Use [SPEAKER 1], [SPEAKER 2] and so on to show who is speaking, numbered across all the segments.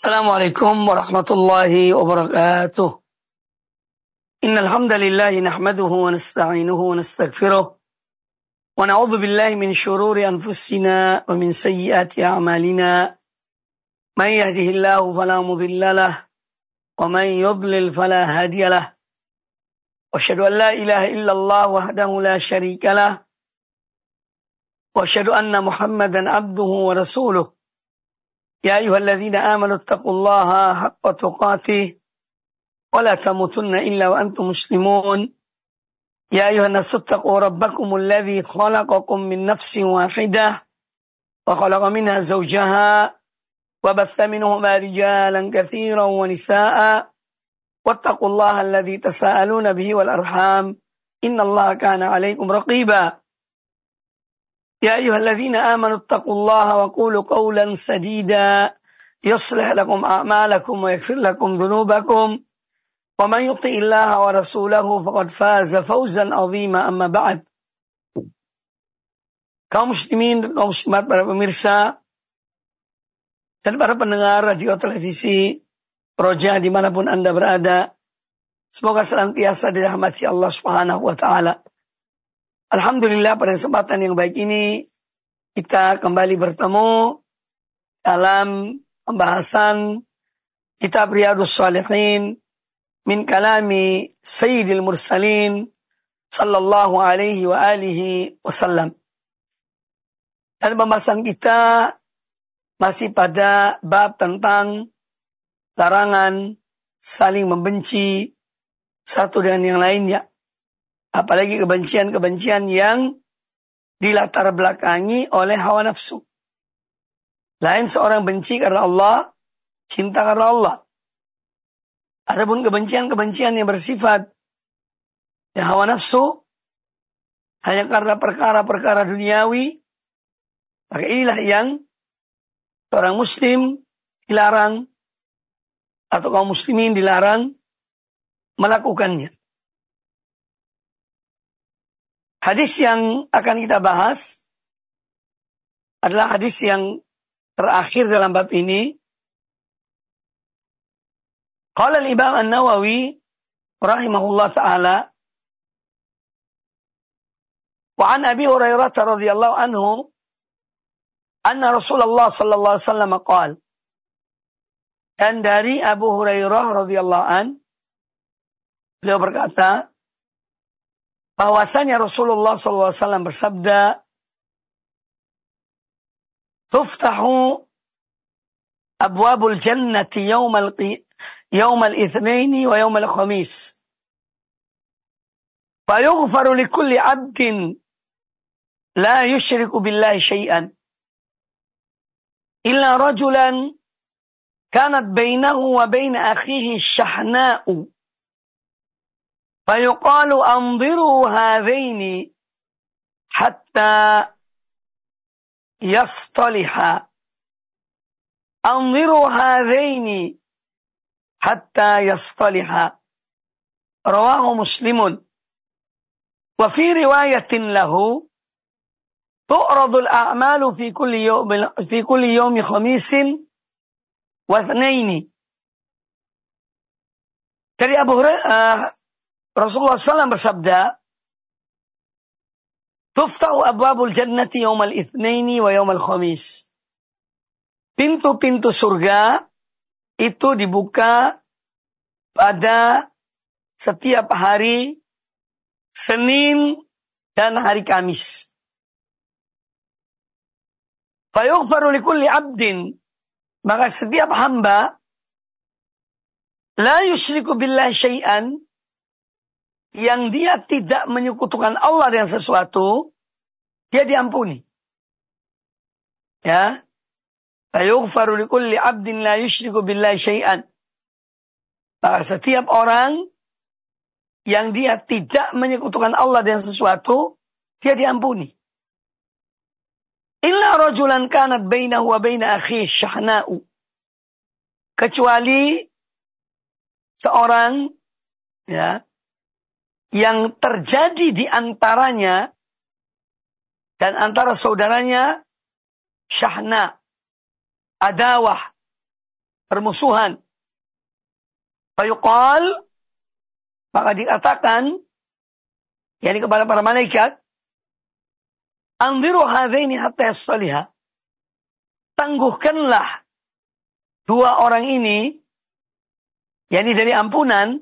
[SPEAKER 1] Assalamualaikum warahmatullahi wabarakatuh. Innal hamdalillah nahmaduhu wa nasta'inuhu wa nastaghfiruh wa na'udzu billahi min shururi anfusina wa min sayyiati a'malina. May yahdihillahu fala mudilla lahu wa may yudlil fala hadiya lahu. Wa asyhadu an la ilaha illallah wahdahu la syarika lahu wa asyhadu anna Muhammadan abduhu wa rasuluh. يا أيها الذين آمنوا اتقوا الله حق تقاته ولا تموتن إلا وأنتم مسلمون يا أيها الناس اتقوا ربكم الذي خلقكم من نفس واحدة وخلق منها زوجها وبث منهما رجالا كثيرا ونساء واتقوا الله الذي تساءلون به والأرحام إن الله كان عليكم رقيبا يا أيها الذين آمنوا اتقوا الله وقولوا قولا سديدا يصلح لكم أعمالكم ويغفر لكم ذنوبكم ومن يطع الله ورسوله فقد فاز فوزا عظيما أما بعد. Kaum muslimin dan kaum muslimat, para pemirsa dan para pendengar radio televisi Roja dimanapun Anda berada, semoga senantiasa dirahmati Allah Subhanahu wa Ta'ala. Alhamdulillah, pada kesempatan yang baik ini kita kembali bertemu dalam pembahasan kitab Riyadhus Shalihin min kalami Sayyidil Mursalin sallallahu alaihi wa alihi wasallam. Dan pembahasan kita masih pada bab tentang larangan saling membenci satu dengan yang lainnya. Apalagi kebencian-kebencian yang dilatar belakangi oleh hawa nafsu. Lain seorang benci karena Allah, cinta karena Allah. Adapun kebencian-kebencian yang bersifat hawa nafsu, hanya karena perkara-perkara duniawi, maka inilah yang seorang muslim dilarang, atau kaum muslimin dilarang melakukannya. Hadis yang akan kita bahas adalah hadis yang terakhir dalam bab ini. Qala al-Imam An-Nawawi rahimahullah ta'ala, wa an Abi Hurairah radhiyallahu anhu anna Rasulullah sallallahu alaihi wasallam qala, dan dari Abu Hurairah radhiyallahu an, beliau berkata bahwasanya Rasulullah SAW bersabda, tuftahu abwabul jannati yawmal itsnaini wa yawmal khamis, fayughfaru likulli abdin la yushriku billahi syai'an illa rajulan kanat bainahu wa bain akhihi syahna'u, فيقال أنظروا هذين حتى يصطلحا أنظروا هذين حتى يصطلحا رواه مسلم. وفي رواية له تعرض الأعمال في كل يوم خميس واثنين. Dari Abu Hurairah, Rasulullah SAW bersabda, tufta'u abwabul jannati yawmal itsnaini wa yawmal khamis. Pintu-pintu surga itu dibuka pada setiap hari Senin dan hari Kamis. Fayughfaru likulli abdin, maka setiap hamba la yusyriku billahi syai'an, yang dia tidak menyekutukan Allah dengan sesuatu, dia diampuni. Ya. Fayughfaru likulli abdin la yusyriku billahi syai'an. Maka setiap orang yang dia tidak menyekutukan Allah dengan sesuatu, dia diampuni. Illa rajulan kanat bainahu wa baina akhihi syahna'u. Kecuali seorang, ya, yang terjadi di antaranya dan antara saudaranya syahna, adawah, permusuhan. Fayuqal, maka dikatakan, yakni kepada para malaikat, anziru hadaini hatta yastaliha. Tangguhkanlah dua orang ini, yakni dari ampunan,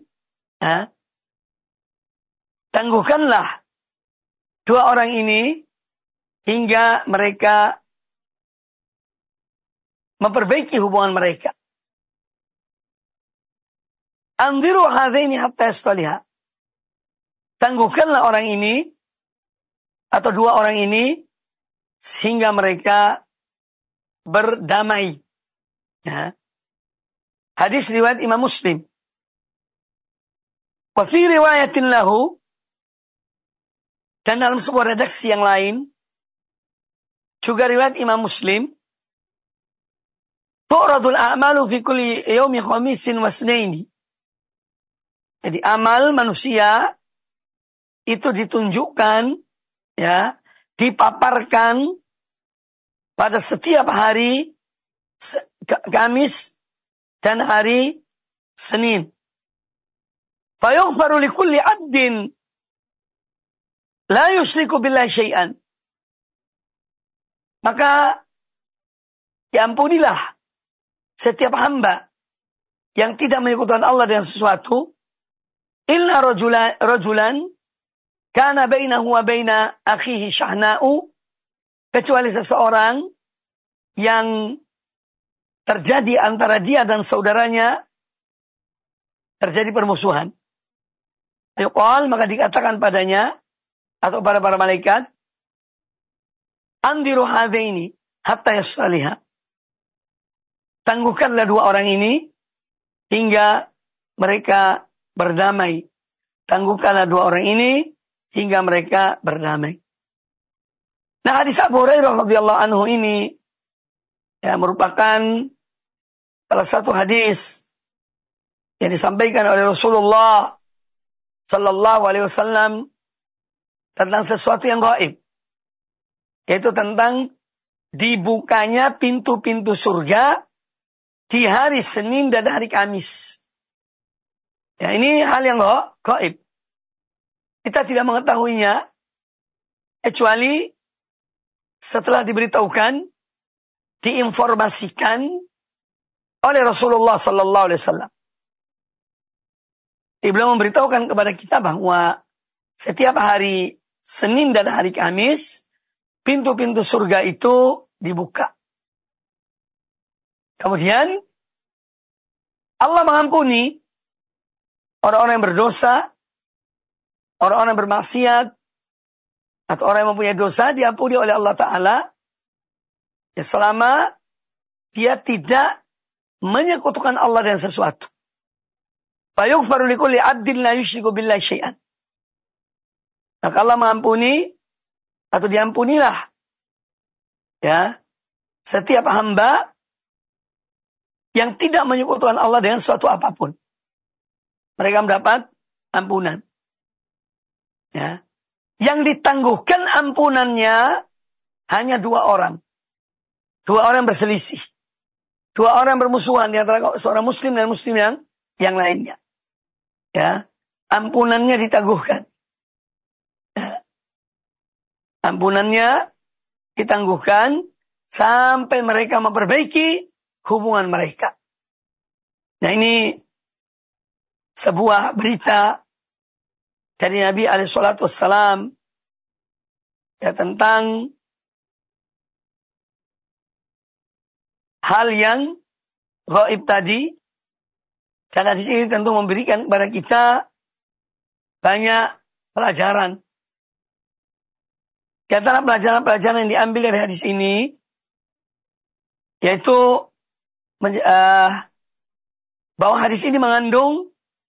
[SPEAKER 1] tangguhkanlah dua orang ini hingga mereka memperbaiki hubungan mereka. Anziru hadaini hatta yastaliha. Tangguhkanlah orang ini atau dua orang ini sehingga mereka berdamai. Ya. Hadis riwayat Imam Muslim. Wa fi riwayatin lahu, dan dalam sebuah redaksi yang lain juga riwayat Imam Muslim, tu'radul a'malu fi kulli yaumi khamisin wa isnaini. Jadi amal manusia itu ditunjukkan, ya, dipaparkan pada setiap hari Kamis dan hari Senin. Fayughfaru likulli 'abdin la yusyriku billahi syai'an. Maka diampunilah setiap hamba yang tidak menyekutukan Allah dengan sesuatu, illa rajulan kana bainahu wa baina akhihi syahna'u, kecuali seseorang yang terjadi antara dia dan saudaranya terjadi permusuhan. Yuqal, maka dikatakan padanya atau pada para malaikat, andiru hadaini hatta yastaliha. Tangguhkanlah dua orang ini hingga mereka berdamai. Tangguhkanlah dua orang ini hingga mereka berdamai. Nah, hadis Abu Hurairah radhiyallahu anhu ini ya merupakan salah satu hadis yang disampaikan oleh Rasulullah sallallahu alaihi wasallam tentang sesuatu yang gaib, yaitu tentang dibukanya pintu-pintu surga di hari Senin dan hari Kamis. Ya, ini hal yang gaib. Kita tidak mengetahuinya kecuali setelah diberitahukan, diinformasikan oleh Rasulullah sallallahu alaihi wasallam. Beliau memberitahukan kepada kita bahwa setiap hari Senin dan hari Kamis, pintu-pintu surga itu dibuka. Kemudian Allah mengampuni orang-orang yang berdosa, orang-orang yang bermaksiat, atau orang yang mempunyai dosa, diampuni oleh Allah Ta'ala, ya selama dia tidak menyekutukan Allah dengan sesuatu. Fayughfaru likulli 'abdin la yusyriku billahi syai'an. Maka Allah mengampuni atau diampunilah ya setiap hamba yang tidak menyekutukan Allah dengan suatu apapun. Mereka mendapat ampunan. Ya. Yang ditangguhkan ampunannya hanya dua orang. Dua orang berselisih. Dua orang bermusuhan di antara seorang muslim dan muslim yang lainnya. Ya, ampunannya ditangguhkan. Ya. Ampunannya ditangguhkan sampai mereka memperbaiki hubungan mereka. Nah, ini sebuah berita dari Nabi alaihissalam ya tentang hal yang gaib tadi. Dan hadis ini tentu memberikan kepada kita banyak pelajaran. Di antara pelajaran-pelajaran yang diambil dari hadis ini, yaitu bahwa hadis ini mengandung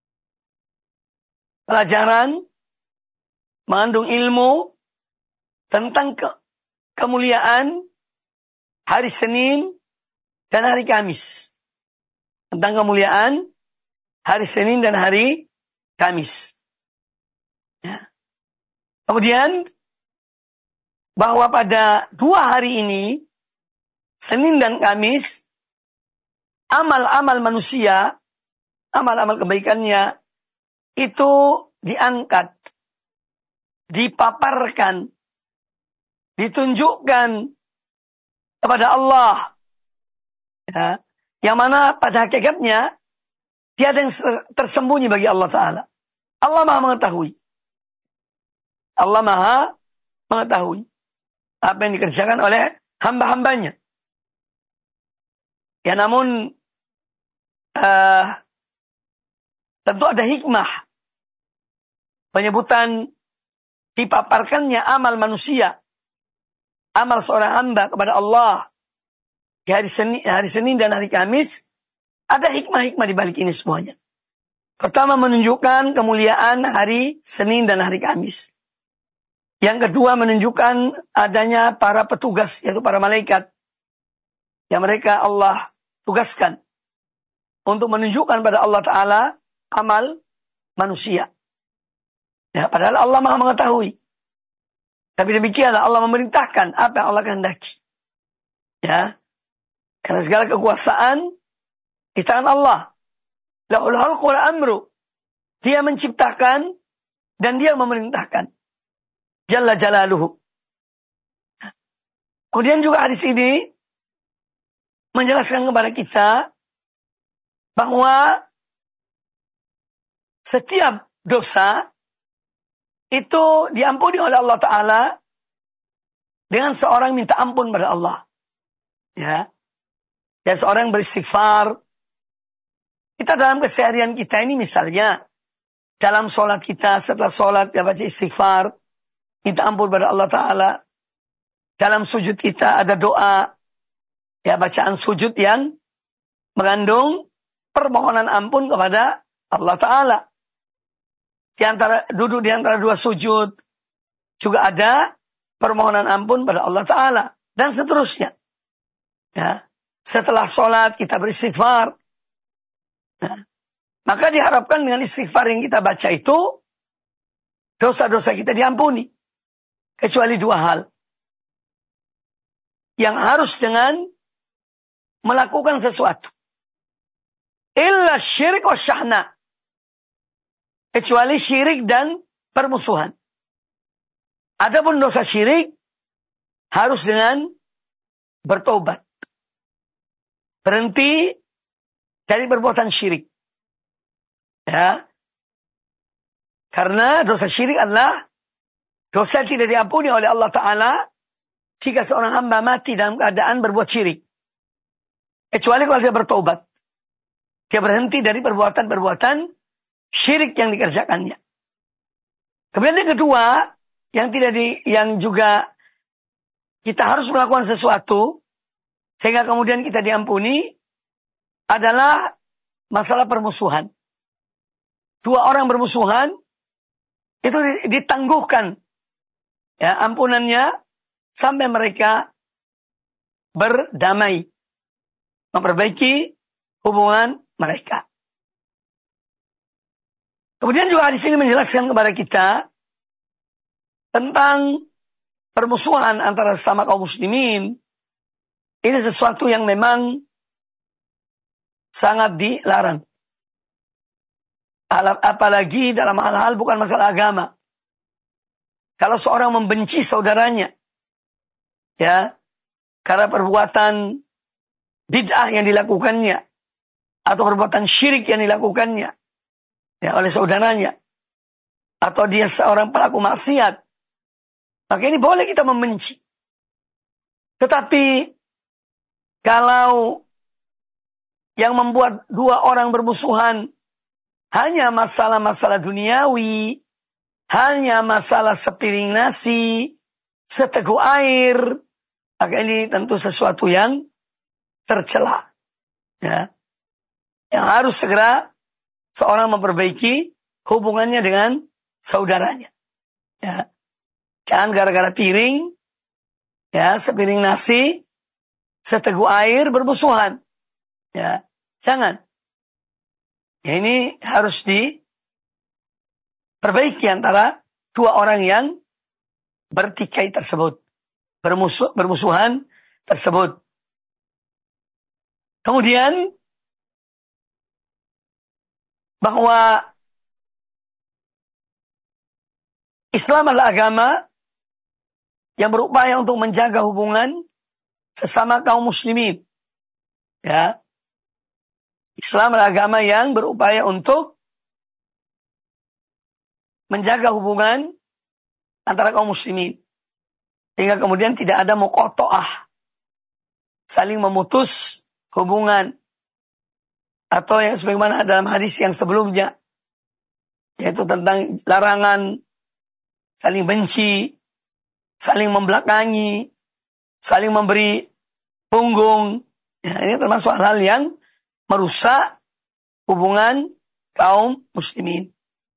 [SPEAKER 1] pelajaran, mengandung ilmu tentang kemuliaan hari Senin dan hari Kamis. Tentang kemuliaan hari Senin dan hari Kamis. Ya. Kemudian, bahwa pada dua hari ini, Senin dan Kamis, amal-amal manusia, amal-amal kebaikannya itu diangkat, dipaparkan, ditunjukkan kepada Allah. Ya, yang mana pada hakikatnya tiada yang tersembunyi bagi Allah Ta'ala. Allah Maha mengetahui. Allah Maha mengetahui apa yang dikerjakan oleh hamba-hambanya. Ya namun tentu ada hikmah penyebutan dipaparkannya amal manusia, amal seorang hamba kepada Allah di hari Senin dan hari Kamis. Ada hikmah-hikmah di balik ini semuanya. Pertama, menunjukkan kemuliaan hari Senin dan hari Kamis. Yang kedua, menunjukkan adanya para petugas, yaitu para malaikat, yang mereka Allah tugaskan untuk menunjukkan pada Allah Ta'ala amal manusia. Ya, padahal Allah Maha mengetahui. Tapi demikianlah Allah memerintahkan apa yang Allah kehendaki. Ya, karena segala kekuasaan di tangan Allah. Lahul khalqu wal amru. Dia menciptakan dan dia memerintahkan. Jalla jalaluhu. Kemudian juga hadis ini menjelaskan kepada kita bahwa setiap dosa itu diampuni oleh Allah Ta'ala dengan seorang minta ampun pada Allah. Ya. Dan seorang beristighfar. Kita dalam keseharian kita ini misalnya, dalam sholat kita, setelah sholat ya baca istighfar, minta ampun pada Allah Ta'ala. Dalam sujud kita ada doa, ya bacaan sujud yang mengandung permohonan ampun kepada Allah Ta'ala. Duduk di antara dua sujud, juga ada permohonan ampun pada Allah Ta'ala. Dan seterusnya. Ya. Setelah sholat kita beristighfar. Nah, maka diharapkan dengan istighfar yang kita baca itu, dosa-dosa kita diampuni. Kecuali dua hal. Yang harus dengan melakukan sesuatu. Illa syirik wa syahna. Kecuali syirik dan permusuhan. Adapun dosa syirik, harus dengan bertobat. Berhenti dari perbuatan syirik. Ya. Karena dosa syirik adalah dosa yang tidak diampuni oleh Allah Ta'ala jika seorang hamba mati dalam keadaan berbuat syirik. Kecuali kalau dia bertobat. Dia berhenti dari perbuatan-perbuatan syirik yang dikerjakannya. Kemudian yang kedua, yang juga kita harus melakukan sesuatu sehingga kemudian kita diampuni adalah masalah permusuhan. Dua orang bermusuhan itu ditangguhkan ya ampunannya sampai mereka berdamai, memperbaiki hubungan mereka. Kemudian juga hadis ini menjelaskan kepada kita tentang permusuhan antara sesama kaum muslimin. Ini sesuatu yang memang sangat dilarang. Apalagi dalam hal-hal bukan masalah agama. Kalau seorang membenci saudaranya, ya, karena perbuatan bid'ah yang dilakukannya, atau perbuatan syirik yang dilakukannya, ya, oleh saudaranya, atau dia seorang pelaku maksiat, maka ini boleh kita membenci. Tetapi kalau yang membuat dua orang bermusuhan hanya masalah-masalah duniawi, hanya masalah sepiring nasi, seteguk air, maka ini tentu sesuatu yang tercela. Ya. Yang harus segera seorang memperbaiki hubungannya dengan saudaranya. Ya. Jangan gara-gara piring, ya, sepiring nasi, seteguk air bermusuhan. Ya, jangan. Ya, ini harus diperbaiki antara dua orang yang bertikai tersebut, bermusuhan tersebut. Kemudian bahwa Islam adalah agama yang berupaya untuk menjaga hubungan sesama kaum muslimin. Ya. Islam adalah agama yang berupaya untuk menjaga hubungan antara kaum muslimin. Sehingga kemudian tidak ada muqatta'ah, saling memutus hubungan. Atau yang sebagaimana dalam hadis yang sebelumnya, yaitu tentang larangan saling benci, saling membelakangi, saling memberi punggung. Ya, ini termasuk hal-hal yang merusak hubungan kaum muslimin.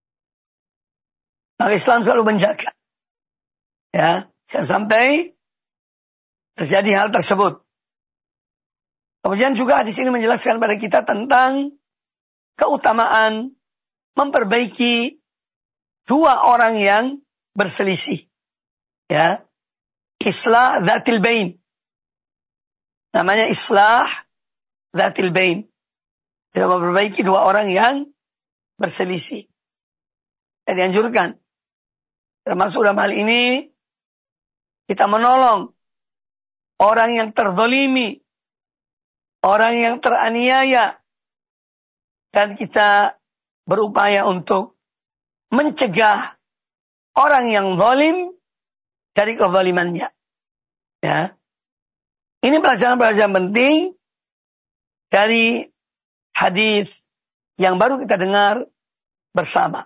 [SPEAKER 1] Maka Islam selalu menjaga. Ya, jangan sampai terjadi hal tersebut. Kemudian juga hadis ini menjelaskan pada kita tentang keutamaan memperbaiki dua orang yang berselisih. Ya. Islah dzatil bain. Namanya islah dzatil bain. Kita memperbaiki dua orang yang berselisih. Dan dianjurkan. Termasuk dalam hal ini kita menolong orang yang terzalimi, orang yang teraniaya, dan kita berupaya untuk mencegah orang yang zalim dari kezalimannya. Ya. Ini pelajaran-pelajaran penting dari hadis yang baru kita dengar bersama.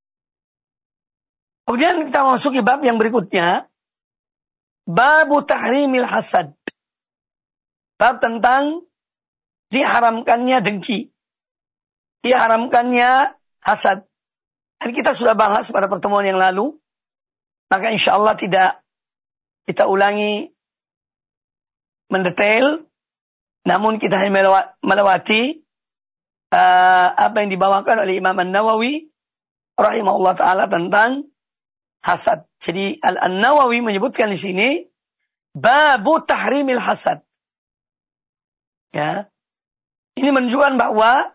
[SPEAKER 1] Kemudian kita memasuki bab yang berikutnya, babu tahrimil hasad. Bab tentang diharamkannya dengki, diharamkannya hasad. Dan kita sudah bahas pada pertemuan yang lalu, maka insya Allah tidak kita ulangi mendetail, namun kita hanya melewati apa yang dibawakan oleh Imam An-Nawawi rahimahullah ta'ala tentang hasad. Jadi An-Nawawi menyebutkan di sini babu tahrimil hasad. Ya. Ini menunjukkan bahwa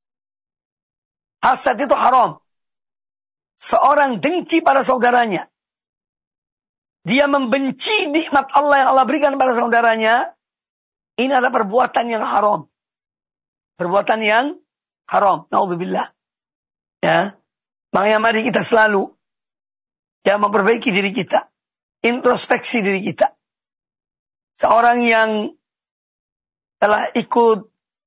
[SPEAKER 1] hasad itu haram. Seorang dengki pada saudaranya. Dia membenci nikmat Allah yang Allah berikan pada saudaranya. Ini adalah perbuatan yang haram. Perbuatan yang haram. Naudzubillah. Ya. Makanya mari kita selalu memperbaiki diri kita. Introspeksi diri kita. Seorang yang telah ikut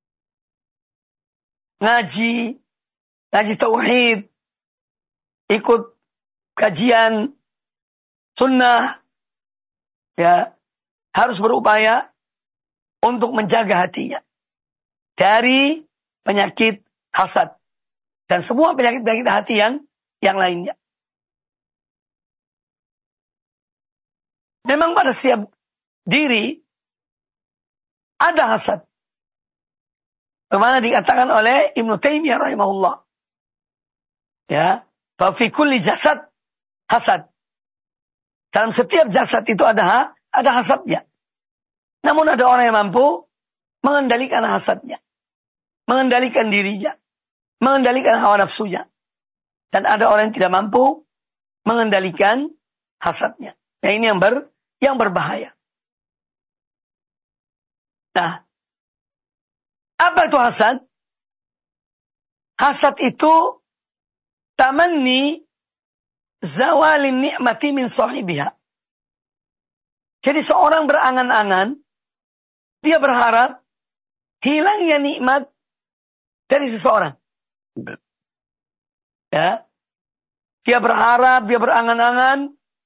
[SPEAKER 1] ngaji tauhid, ikut kajian sunnah, ya, harus berupaya untuk menjaga hatinya dari penyakit hasad dan semua penyakit-penyakit hati yang lainnya. Memang pada setiap diri ada hasad. Bagaimana dikatakan oleh Ibnu Taimiyah rahimahullah. Ya, fa fi kulli jasad hasad. Dalam setiap jasad itu ada hasadnya. Namun ada orang yang mampu mengendalikan hasadnya, mengendalikan dirinya, mengendalikan hawa nafsunya. Dan ada orang yang tidak mampu mengendalikan hasadnya. Nah, ini yang berbahaya. Nah, apa itu hasad? Hasad itu tamanni zawalin ni'mati min sahibiha. Jadi seorang berangan-angan, dia berharap hilangnya nikmat dari seseorang. Ya. Dia berharap, dia berangan-angan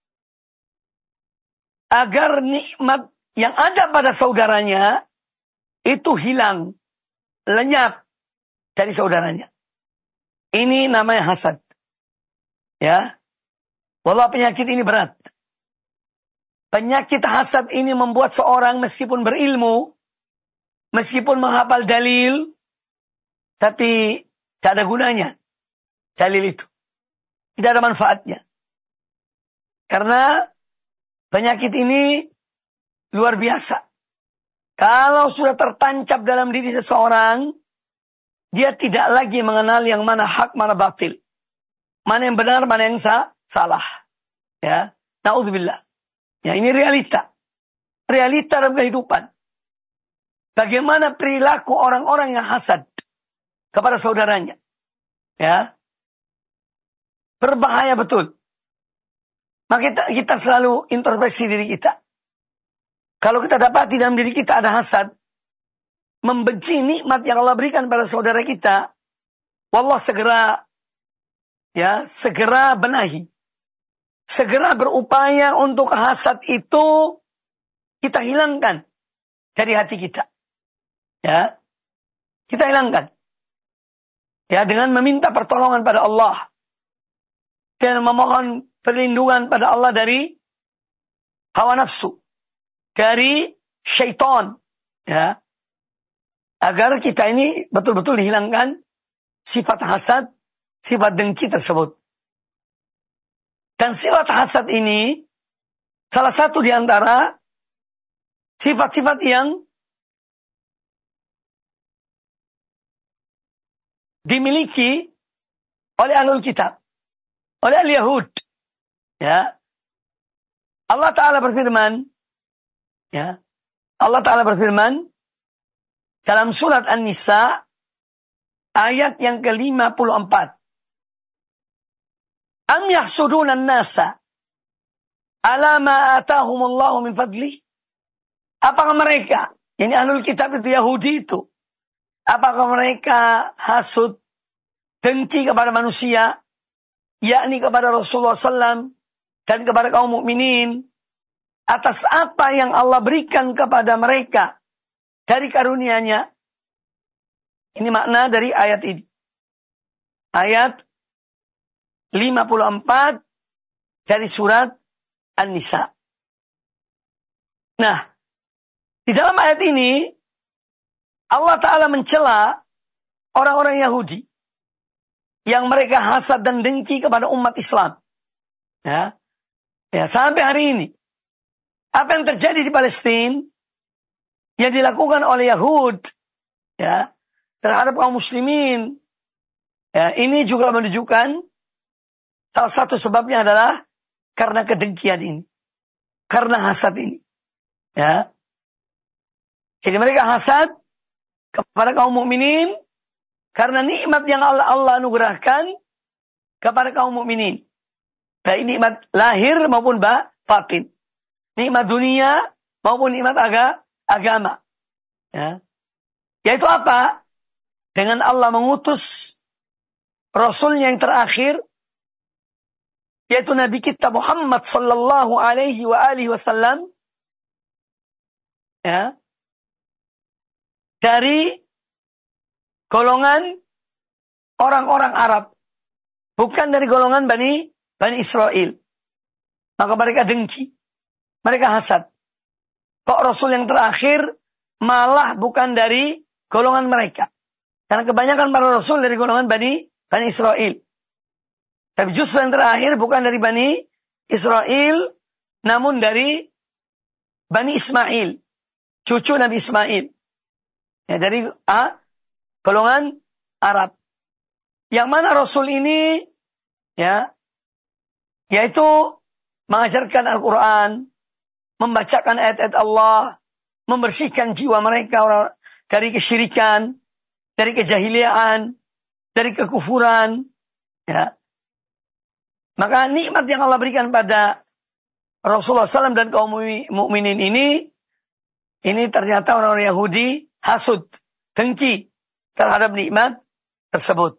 [SPEAKER 1] agar nikmat yang ada pada saudaranya itu hilang, lenyap dari saudaranya. Ini namanya hasad. Ya. Wallah, penyakit ini berat. Penyakit hasad ini membuat seorang meskipun berilmu, meskipun menghafal dalil, tapi tidak ada gunanya dalil itu. Tidak ada manfaatnya. Karena penyakit ini luar biasa. Kalau sudah tertancap dalam diri seseorang, dia tidak lagi mengenal yang mana hak, mana batil. Mana yang benar, mana yang salah. Ya, naudzubillah. Ya, ini realita. Realita dalam kehidupan. Bagaimana perilaku orang-orang yang hasad kepada saudaranya. Ya. Berbahaya betul. Maka kita selalu introspeksi diri kita. Kalau kita dapati dalam diri kita ada hasad, membenci nikmat yang Allah berikan pada saudara kita, wallah segera benahi. Segera berupaya untuk hasad itu kita hilangkan dari hati kita. Ya. Kita hilangkan. Ya, dengan meminta pertolongan pada Allah dan memohon perlindungan pada Allah dari hawa nafsu, dari syaitan, ya. Agar kita ini betul-betul dihilangkan sifat hasad, sifat dengki tersebut. Dan sifat hasad ini salah satu di antara sifat-sifat yang dimiliki oleh ahlul kitab, oleh al-Yahud. Ya. Allah Ta'ala berfirman, ya. Allah Ta'ala berfirman dalam surat An-Nisa ayat yang ke-54. Am yahsuduna an-nasa ala ma atahumullahu min fadli? Apakah mereka, ini ahlul kitab itu, Yahudi itu, apakah mereka hasud, dengki kepada manusia, yakni kepada Rasulullah SAW dan kepada kaum mukminin, atas apa yang Allah berikan kepada mereka dari karunia-Nya? Ini makna dari ayat ini. Ayat 54 dari surat An-Nisa. Nah, di dalam ayat ini Allah Ta'ala mencela orang-orang Yahudi yang mereka hasad dan dengki kepada umat Islam. Ya, sampai hari ini. Apa yang terjadi di Palestina yang dilakukan oleh Yahud, ya, terhadap kaum muslimin, ya, ini juga menunjukkan salah satu sebabnya adalah karena kedengkian ini, karena hasad ini. Ya. Jadi mereka hasad kepada kaum mukminin karena nikmat yang Allah anugerahkan kepada kaum mukminin. Baik nikmat lahir maupun batin. Nikmat dunia maupun nikmat agama. Ya. Yaitu apa? Dengan Allah mengutus Rasulnya yang terakhir, yaitu Nabi kita Muhammad sallallahu alaihi wa alihi wasallam, ya, dari golongan orang-orang Arab, bukan dari golongan Bani Israel. Maka mereka dengki, mereka hasad. Kok Rasul yang terakhir malah bukan dari golongan mereka? Karena kebanyakan para Rasul dari golongan Bani Israel. Tapi justru yang terakhir bukan dari Bani Israel, namun dari Bani Ismail, cucu Nabi Ismail. Ya, dari golongan Arab. Yang mana Rasul ini, ya, yaitu mengajarkan Al-Quran, membacakan ayat-ayat Allah, membersihkan jiwa mereka dari kesyirikan, dari kejahiliaan, dari kekufuran, ya. Maka nikmat yang Allah berikan pada Rasulullah SAW dan kaum mukminin ini ternyata orang-orang Yahudi hasud, dengki terhadap nikmat tersebut.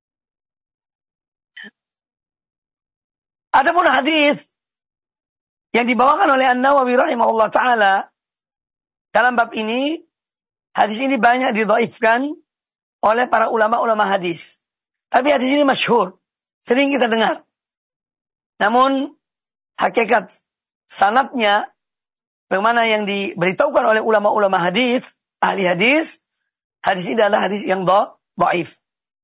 [SPEAKER 1] Adapun hadis yang dibawakan oleh An-Nawawi rahimahullah ta'ala dalam bab ini, hadis ini banyak didhaifkan oleh para ulama-ulama hadis. Tapi hadis ini masyhur, sering kita dengar. Namun hakikat sanadnya, bagaimana yang diberitahukan oleh ulama-ulama hadis, ahli hadis ini adalah hadis yang dhaif.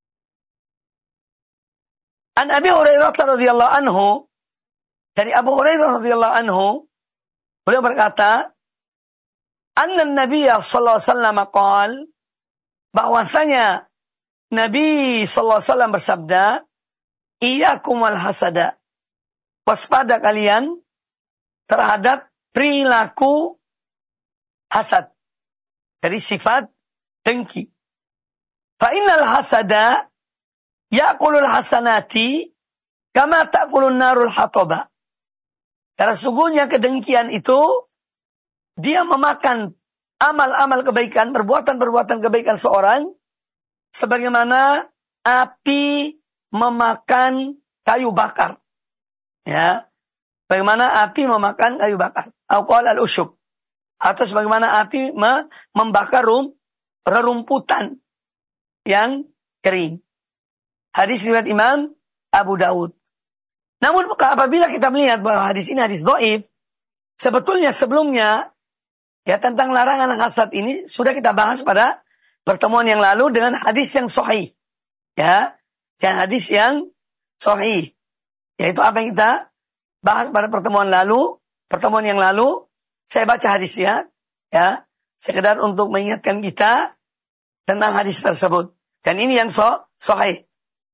[SPEAKER 1] An Abi Hurairah radhiyallahu anhu, dari Abu Hurairah radhiyallahu anhu, beliau berkata, anna Nabiya sallallahu alaihi wasallam qaal, bahwasanya Nabi sallallahu alaihi wasallam bersabda, "Iyyakum wal hasada." Waspada kalian terhadap perilaku hasad. Dari sifat dengki. Fa innal hasada ya'kulul hasanati kama ta'kulun narul hataba. Karena sungguhnya kedengkian itu dia memakan amal-amal kebaikan, perbuatan-perbuatan kebaikan seorang sebagaimana api memakan kayu bakar. Ya. Bagaimana api memakan kayu bakar. Aqal al-usyub. Atau sebagaimana api membakar rerumputan yang kering. Hadis riwayat Imam Abu Daud. Namun apabila kita melihat bahwa hadis ini hadis dhaif, sebetulnya sebelumnya ya tentang larangan hasad ini sudah kita bahas pada pertemuan yang lalu dengan hadis yang sahih. Ya, dan hadis yang sahih. Yaitu apa yang kita bahas pada pertemuan yang lalu, saya baca hadisnya, ya, sekedar untuk mengingatkan kita tentang hadis tersebut. Dan ini yang sahih.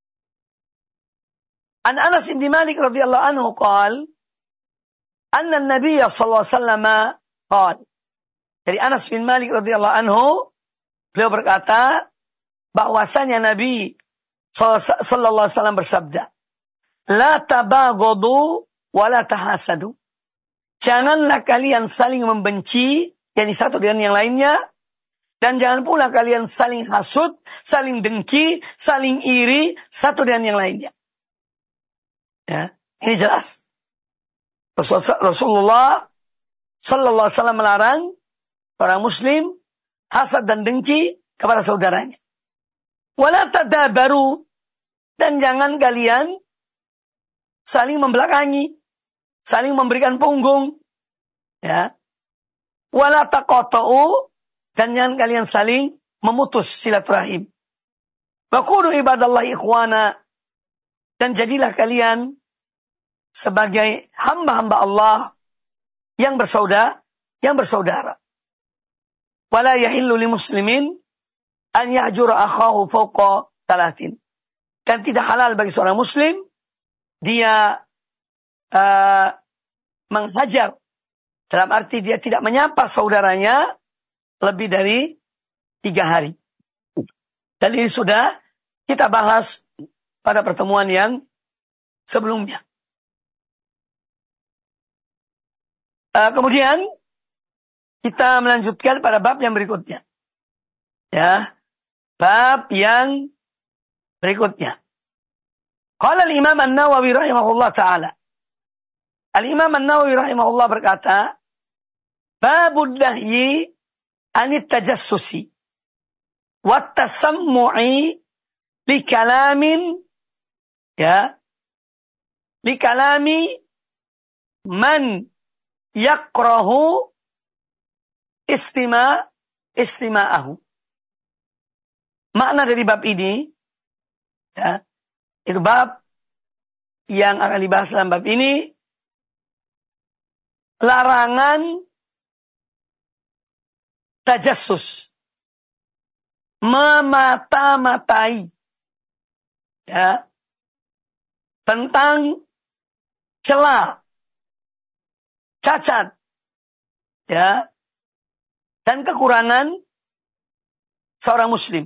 [SPEAKER 1] An Anas bin Malik radhiyallahu anhu qala, anna an-nabiy sallallahu alaihi wasallam qala. Dari Anas bin Malik radhiyallahu anhu, beliau berkata bahwasanya Nabi sallallahu alaihi wasallam bersabda, "La tabaghadu wa la tahasadu." Janganlah kalian saling membenci, yakni satu dengan yang lainnya, dan jangan pula kalian saling hasud, saling dengki, saling iri satu dengan yang lainnya. Ya, ini jelas. Rasulullah sallallahu alaihi wasallam melarang orang muslim hasad dan dengki kepada saudaranya. Wala tadabaru, dan jangan kalian saling membelakangi, saling memberikan punggung, ya. Wala taqata'u, dan jangan kalian saling memutus silaturahim. Wa kunu ibadallahi ikhwana, dan jadilah kalian sebagai hamba-hamba Allah yang bersaudara. Wala yahillu li muslimin an yahjura akhahu fawqa 3. Dan tidak halal bagi seorang muslim dia menghajar, dalam arti dia tidak menyapa saudaranya lebih dari 3 hari. Dan ini sudah kita bahas pada pertemuan yang sebelumnya. Kemudian kita melanjutkan pada bab yang berikutnya. Ya, bab yang berikutnya. Qala al-Imam An-Nawawi rahimahullah ta'ala. Al-Imam An-Nawawi rahimahullah berkata, babud nahyi anit tajassusi wat tasammu'i li kalamin, ya, li kalami man yakrahu istima'ahu. Makna dari bab ini, ya, itu bab yang akan dibahas dalam bab ini, larangan tajassus, memata-matai, ya, tentang celah, cacat, ya, dan kekurangan seorang muslim.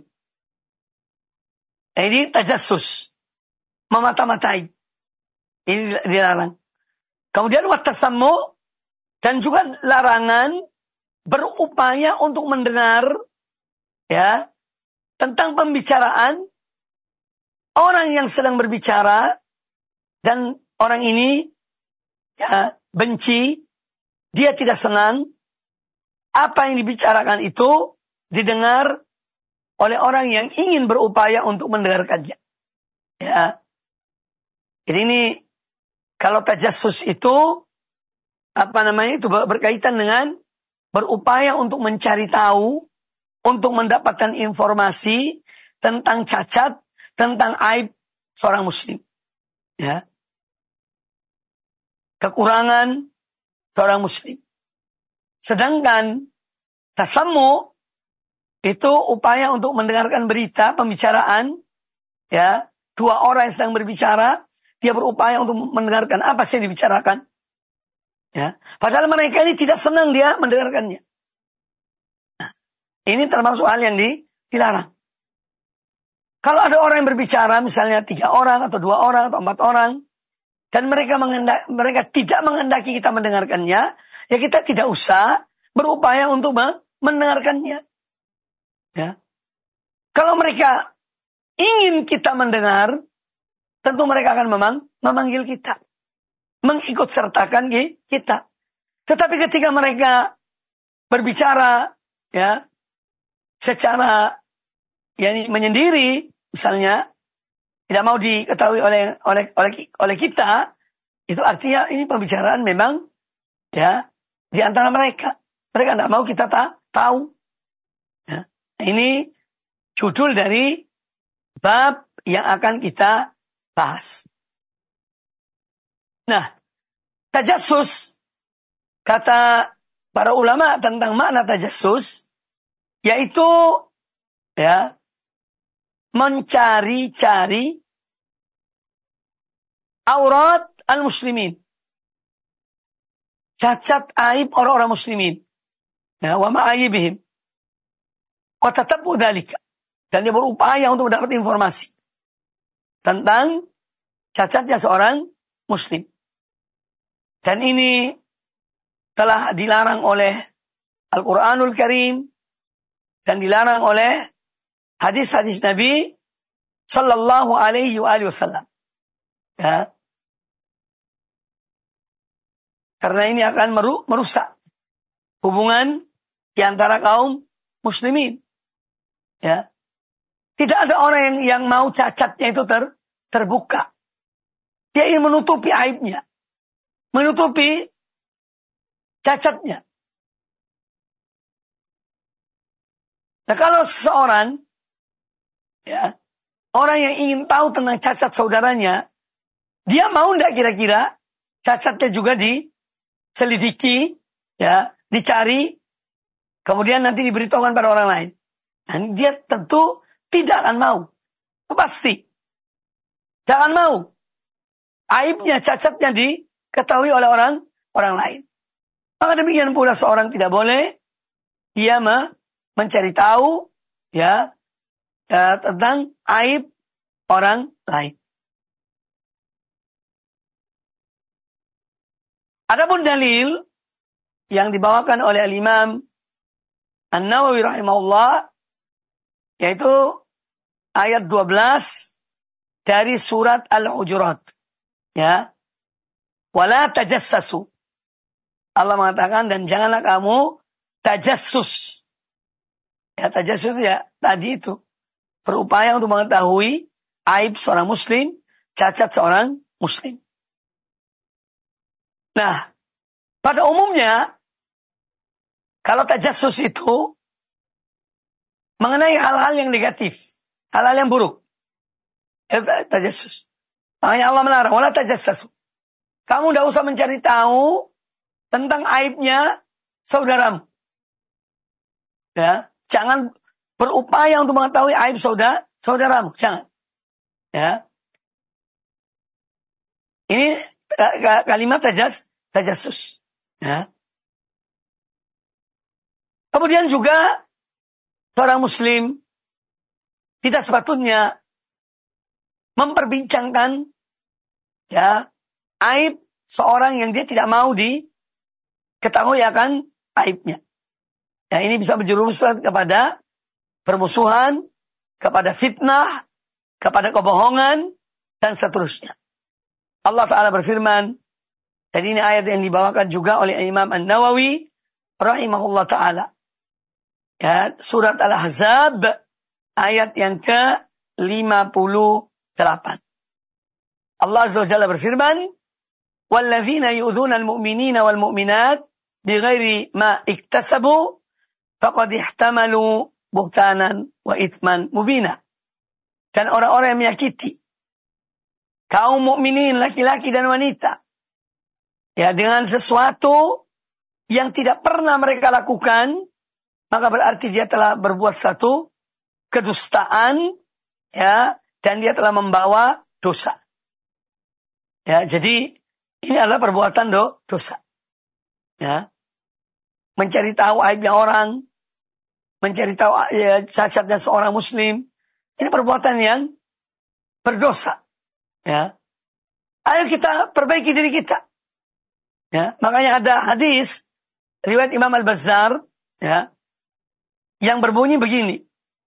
[SPEAKER 1] Ini tajassus, memata-matai. Ini dilarang. Kemudian watasammu, dan juga larangan berupaya untuk mendengar, ya, tentang pembicaraan orang yang sedang berbicara dan orang ini, ya, benci, dia tidak senang apa yang dibicarakan itu didengar oleh orang yang ingin berupaya untuk mendengarkannya. Ya. Jadi ini kalau tajassus itu itu berkaitan dengan berupaya untuk mencari tahu, untuk mendapatkan informasi tentang cacat, tentang aib seorang muslim. Ya. Kekurangan seorang muslim. Sedangkan tasammu itu upaya untuk mendengarkan berita, pembicaraan, ya, dua orang yang sedang berbicara, dia berupaya untuk mendengarkan apa sih yang dibicarakan. Ya, padahal mereka ini tidak senang dia mendengarkannya. Nah, ini termasuk hal yang dilarang. Kalau ada orang yang berbicara, misalnya 3 orang atau 2 orang atau 4 orang, dan mereka tidak menghendaki kita mendengarkannya, ya kita tidak usah berupaya untuk mendengarkannya. Ya. Kalau mereka ingin kita mendengar, tentu mereka akan memanggil kita, mengikut sertakan kita. Tetapi ketika mereka berbicara, ya, secara menyendiri, misalnya tidak mau diketahui oleh kita, itu artinya ini pembicaraan memang, ya, di antara mereka. Mereka tidak mau kita tahu. Ya. Ini judul dari bab yang akan kita bahas. Nah, tajassus, kata para ulama tentang makna tajassus, yaitu, ya, mencari-cari aurat al-muslimin, cacat aib orang-orang muslimin, ya, wa ma'ayibihim, wa tatabbu dzalika, dan dia berupaya untuk mendapat informasi tentang cacatnya seorang muslim. Dan ini telah dilarang oleh Al-Quranul Karim dan dilarang oleh hadis-hadis Nabi Sallallahu Alaihi Wasallam. Ya. Karena ini akan merusak hubungan di antara kaum muslimin. Ya. Tidak ada orang yang mau cacatnya itu terbuka. Dia ingin menutupi aibnya, menutupi cacatnya. Nah, kalau seseorang, ya, orang yang ingin tahu tentang cacat saudaranya, dia mau tidak kira-kira cacatnya juga diselidiki, ya, dicari, kemudian nanti diberitahukan pada orang lain. Dan dia tentu tidak akan mau. Pasti. Jangan mau. Aibnya, cacatnya diketahui oleh orang lain. Maka demikian pula seorang tidak boleh dia mencari tahu, ya, tentang aib orang lain. Adapun dalil yang dibawakan oleh Al-Imam An-Nawawi rahimahullah, yaitu ayat 12 dari surat Al-Hujurat. Ya. Wala tajassasu. Allah mengatakan, dan janganlah kamu tajassus. Ya, tajassus ya tadi itu. Berupaya untuk mengetahui aib seorang muslim, cacat seorang muslim. Nah, pada umumnya, kalau tajassus itu mengenai hal-hal yang negatif, hal-hal yang buruk. Tajassus. Makanya Allah melarang, wala tajassasu. Kamu tidak usah mencari tahu tentang aibnya saudaramu. Ya, jangan berupaya untuk mengetahui aib saudaramu, jangan. Ya. Ini kalimat tajassus. Ya. Kemudian juga seorang muslim tidak sepatutnya memperbincangkan, ya, aib seorang yang dia tidak mau diketahui akan aibnya. Ya, ini bisa menjerumuskan kepada permusuhan, kepada fitnah, kepada kebohongan, dan seterusnya. Allah Ta'ala berfirman, dan ini ayat yang dibawakan juga oleh Imam An-Nawawi rahimahullah Ta'ala. Ya, surat Al-Ahzab ayat yang ke-58. Allah Azza wa Jalla berfirman, "Walladzina yu'dzuna al-mu'minina wal mu'minat bighairi ma iktasabu faqad ihtamalu buhtanan wa itsman mubina." Dan orang-orang yang menyakiti kaum mukminin laki-laki dan wanita, ya, dengan sesuatu yang tidak pernah mereka lakukan, maka berarti dia telah berbuat satu kedustaan, ya, dan dia telah membawa dosa. Ya, jadi ini adalah perbuatan dosa. Ya. Mencari tahu aibnya orang, mencari tahu ya, cacatnya seorang muslim, ini perbuatan yang berdosa. Ya. Ayo kita perbaiki diri kita. Ya, makanya ada hadis riwayat Imam Al-Bazzar, ya, yang berbunyi begini.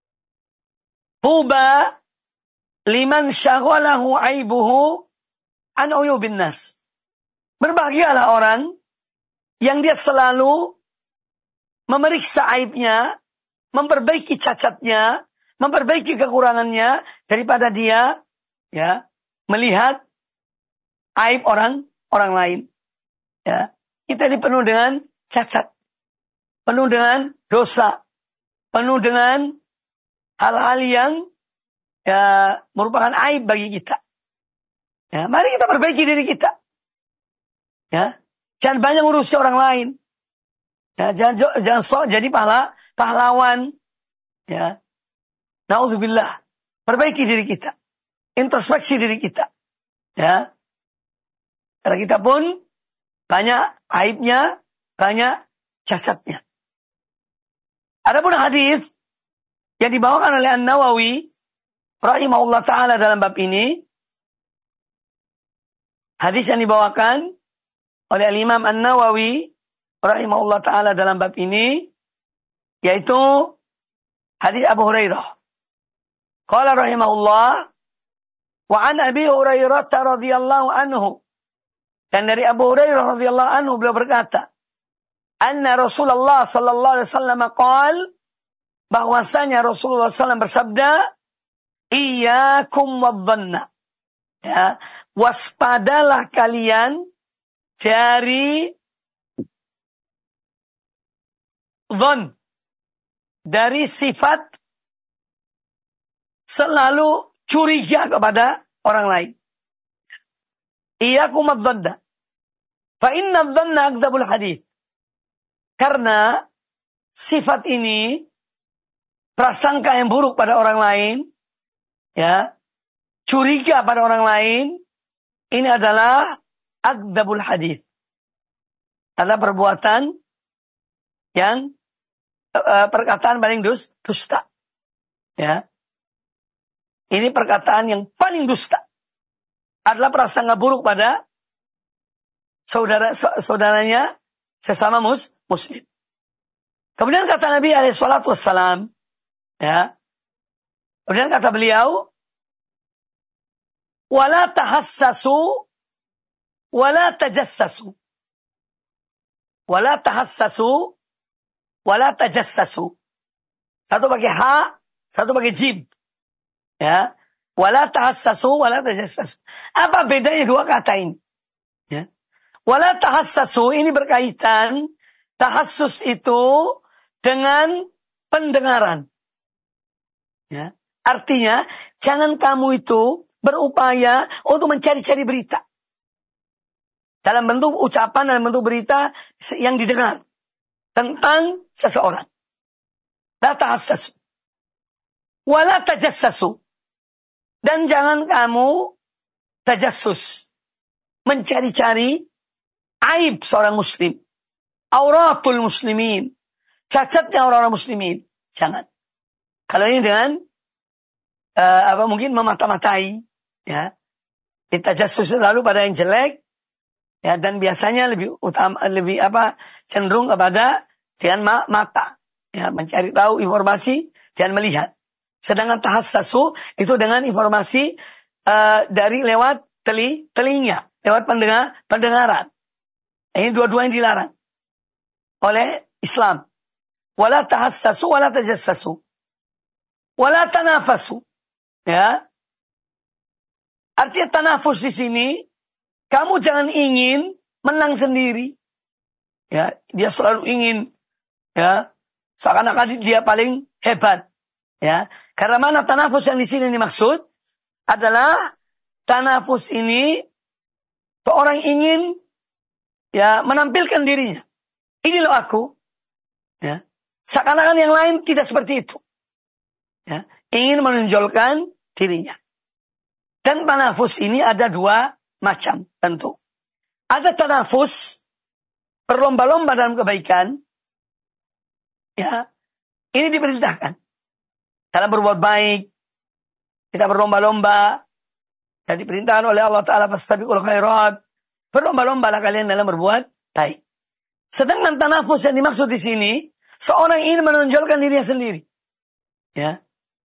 [SPEAKER 1] Tuba liman syaghalahu aibuhu an uyubin nas. Berbahagialah orang yang dia selalu memeriksa aibnya, memperbaiki cacatnya, memperbaiki kekurangannya daripada dia, ya, melihat aib orang lain. Ya, kita ini penuh dengan cacat, penuh dengan dosa, penuh dengan hal-hal yang, ya, merupakan aib bagi kita. Ya, mari kita perbaiki diri kita. Ya, jangan banyak ngurusi orang lain. Ya, jangan sok jadi pahlawan. Ya, naudzubillah. Perbaiki diri kita, introspeksi diri kita. Ya, karena kita pun banyak aibnya, banyak cacatnya. Adapun hadis yang dibawakan oleh An-Nawawi rahimahullah taala dalam bab ini, hadis yang dibawakan oleh Imam An-Nawawi rahimahullah taala dalam bab ini yaitu hadis Abu Hurairah. Qala rahimahullah wa an Abi Hurairah radhiyallahu anhu. Dan dari Abu Hurairah radhiyallahu anhu beliau berkata, anna Rasulullah sallallahu alaihi wasallam qala, bahwasanya Rasulullah SAW bersabda, iyyakum wadhanna. Ya, waspadalah kalian dari dhon, dari sifat selalu curiga kepada orang lain. Iyyakum wadhanna. Fa inna dhanna akdzabul hadits. Karena sifat ini, prasangka yang buruk pada orang lain, ya, curiga pada orang lain, ini adalah akdzabul hadits. Adalah perbuatan yang perkataan paling dusta. Ya. Ini perkataan yang paling dusta. Adalah prasangka buruk pada saudaranya sesama muslim. Kemudian kata Nabi alaihi salatu wassalam, ya. Kemudian kata beliau, wala tahassasu wala tajassasu. Wala tahassasu wala tajassasu. Satu pakai ha, satu pakai jim. Ya. Wala tahassasu wala tajassasu. Apa bedanya dua kata ini? Ya. Wala tahassasu ini berkaitan, tahassus itu dengan pendengaran. Ya. Artinya, jangan kamu itu berupaya untuk mencari-cari berita. Dalam bentuk ucapan, dalam bentuk berita yang didengar tentang seseorang. La tahassasu. Wala tajassasu. Dan jangan kamu tajassus. Mencari-cari aib seorang muslim. Auratul muslimin. Cacatnya orang-orang muslimin. Jangan. Kalau ini dengan mungkin memata-matai, ya. Tajassus selalu pada yang jelek, ya, dan biasanya lebih cenderung kepada dengan mata, ya, mencari tahu informasi dan melihat. Sedangkan tahassasu itu dengan informasi dari lewat telinga, lewat pendengaran. Ini dua-dua yang dilarang oleh Islam. Wala tahassasu wala tajassasu. Wala tanafasu. Ya. Artinya tanafus di sini, kamu jangan ingin menang sendiri. Ya, dia selalu ingin, ya, seakan-akan dia paling hebat. Ya, karena mana tanafus yang di sini dimaksud adalah tanafus ini seorang ingin, ya, menampilkan dirinya. Ini loh aku. Ya. Seakan-akan yang lain tidak seperti itu. Ya, ingin menonjolkan dirinya. Dan tanafus ini ada dua macam tentu. Ada tanafus berlomba-lomba dalam kebaikan. Ya, ini diperintahkan. Dalam berbuat baik, kita berlomba-lomba. Dan diperintahkan oleh Allah Ta'ala, fastabiqul khairat. Berlomba-lombalah kalian dalam berbuat baik. Sedangkan tanafus yang dimaksud di sini, seorang ingin menonjolkan dirinya sendiri. Ya.